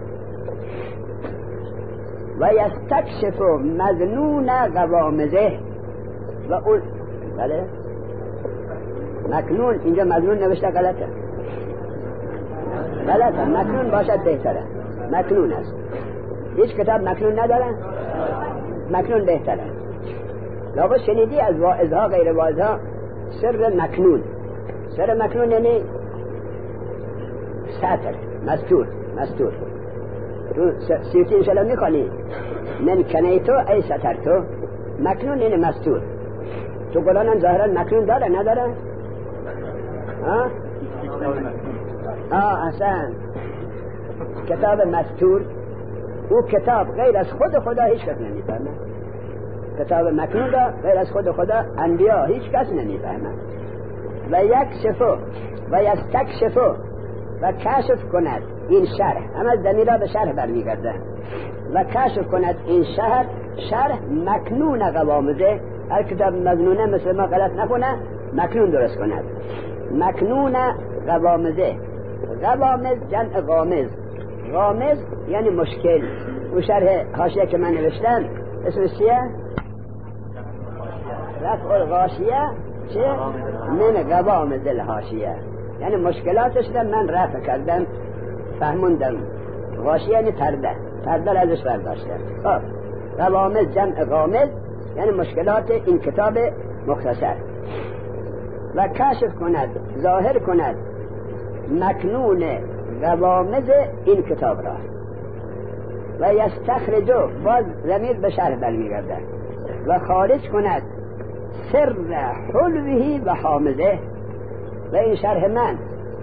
و یستکشف مظنون غوامضه و اون بله مکنون، اینجا مظنون نوشته غلطه، غلطه، مکنون باشد بهتره، مکنون است. هیچ کتاب مکنون نداره؟ مکنون بهتره. لابد شنیدی از واعظها غیر واعظها سر مکنون. سر مکنون یعنی ساتر، مستور، مستور. تو سیوتی انشاءالله میخوانی من کنیتو ای سترتو، مکنون یعنی مستور. تو قرآن هم ظاهرا مکنون داره نداره؟ آه؟ آه احسن. کتاب مستور، او کتاب غیر از خود خدا هیچ کس نمیفهمه. کتاب مکنون را غیر از خود خدا انبیا هیچ کس نمیفهمه. و یک شفو و یستکشفو و کشف کند این شرح، هم از ضمیرها به شرح برمیگرده. و کشف کند این شرح، شرح مکنون غوامضه. هر کتاب مکنونه مثل ما غلط نکنه، مکنون درست کند. مکنون غوامضه. غوامض جمع غامض. غامض یعنی مشکل. و شرح حاشیه که من نوشتم اسمش چیه؟ رفع الغاشیه چه؟ من غوامض الحاشیه، یعنی مشکلاتش رو من رفع کردم، فهموندم. غاشیه یعنی پرده، پرده را ازش برداشتم. خب غوامض جمع غامض یعنی مشکلات این کتاب مختصر. و کشف کند، ظاهر کند مکنون غوامض این کتاب را. و یستخرجو، باز ضمیر به شرح برمیگرده. و خارج کند سر حلوه و حامضه. و این شرح من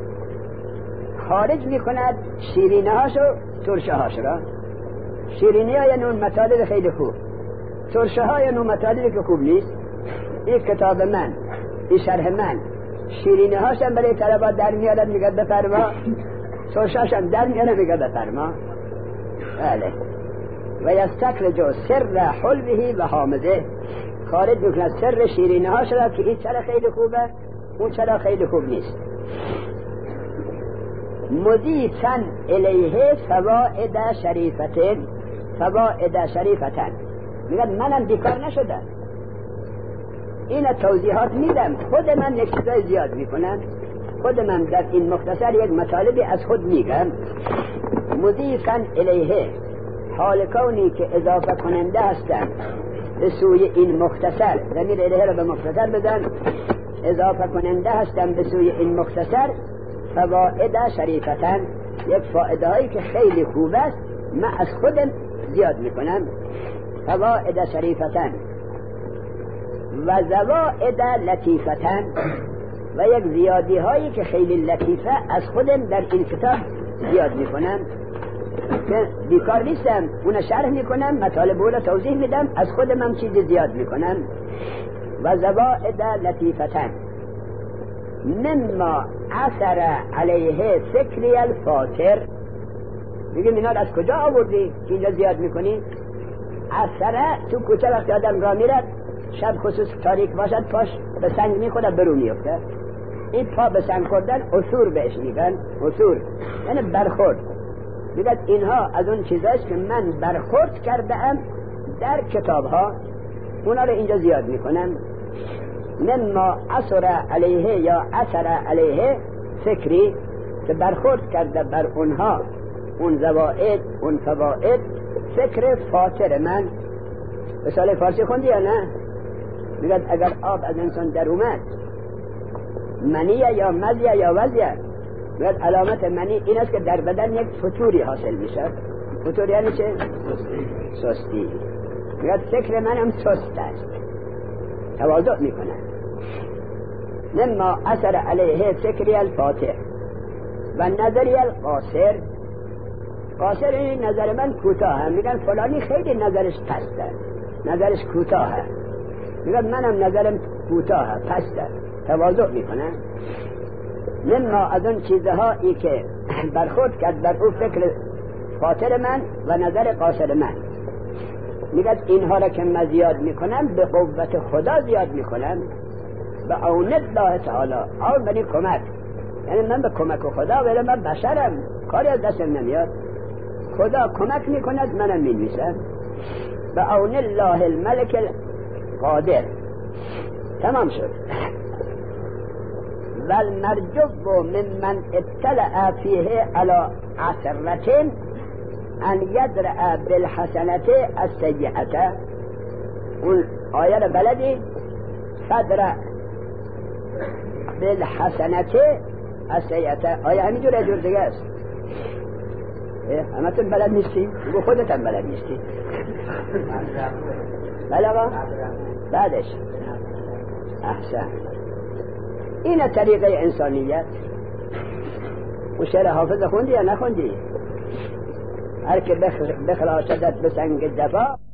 خارج میکند شیرینه هاشو ترشه هاش را. شیرینه ها یعنی اون مطالب خیلی خوب، ترشه ها یعنی اون مطالبی که خوب نیست. این کتاب من، این شرح من شیرینه هاشم برای طلبات در میارد میگه بفرما، ترشه هاشم در میارد میگه بفرما. بله. و یستخرج سر حلوه و حامضه، خارج میکند سر شیرینه هاش را که این چرا خیلی خوبه اون چرا خیلی خوب نیست. مضیفاً الیه فوائد شریفتن، فوائد شریفتن. میگن منم بیکار نشدم، این توضیحات میدم، خود من یک چیزای زیاد میکنم، خود من در این مختصر یک مطالبی از خود میگم. مضیفاً الیه، حال کونی که اضافه کننده هستم به سوی این مختصر، ضمیر الیه را به مختصر بزن، اضافه کننده هستم به سوی این مختصر. فوائد شریفتن، یک فائده هایی که خیلی خوب است من از خودم زیاد میکنم. فوائد شریفتن و زوائد لطیفتن، و یک زیادی هایی که خیلی لطیفه از خودم در این کتاب زیاد میکنم، که بیکار نیستم، اون شرح میکنم، مطالب اون توضیح میدم، از خودم هم چیز زیاد میکنم. و زوائد لطیفتن مما اثر علیه فکری الفاتر. میگه اینا از کجا آوردی که اینجا زیاد میکنی؟ اثر تو کوچه وقتی آدم را میرد شب خصوص تاریک باشد پاش به سنگ میخوره برو میفته. این پا به سنگ خوردن اثور بهش میگن، اثور یعنی برخورد. میگه اینها از اون چیزاست که من برخورد کردم در کتاب ها، اونا رو اینجا زیاد میکنم. مما اثر علیه یا اثر علیه فکری، که برخورد کرده بر اونها اون زوائد اون فوائد فکر فاطر من. رساله فارسی خوندی یا نه؟ میگه اگر آب از انسان در اومد، منیه یا مزیه یا وزیه، میگه علامت منی این است که در بدن یک فتوری حاصل میشه. فتور یعنی چه؟ سستی. میگه فکر منم سست است، تواضع میکنه. مما اثر علیه فکری الفاتح و نظری القاصر. قاصر این نظر من کوتاه، میگن فلانی خیلی نظرش پسته، نظرش کوتاه، میگن منم نظرم کوتاه پسته، تواضع میکنه. مما از اون چیزهایی که برخورد کرد بر او فکر فاطر من و نظر قاصر من. میگه اینها را که من زیاد میکنم به قوت خدا زیاد میکنم، به عون الله تعالی. عون بنی کمک، یعنی من به کمک خدا، ولی من بشرم، کاری از دستم نمیاد. خدا کمک میکند، منم مینویسم. به عون الله الملک القادر. تمام شد. والمرجو ممن اطلع فیه علی عثرة ان یدرع بالحسنة السیئة. اون آیه رو بلدی؟ فدرع بالحسنة السیئة. آیه همینجور اجور دیگه است. همه تون بلد نیستی؟ بگو خودت هم بلد نیستی. بله آقا؟ بعدش احسن. این طریقه انسانیت. و شعر حافظ خوندی یا نخوندی؟ هر که بخلاشدت به سنگ جفا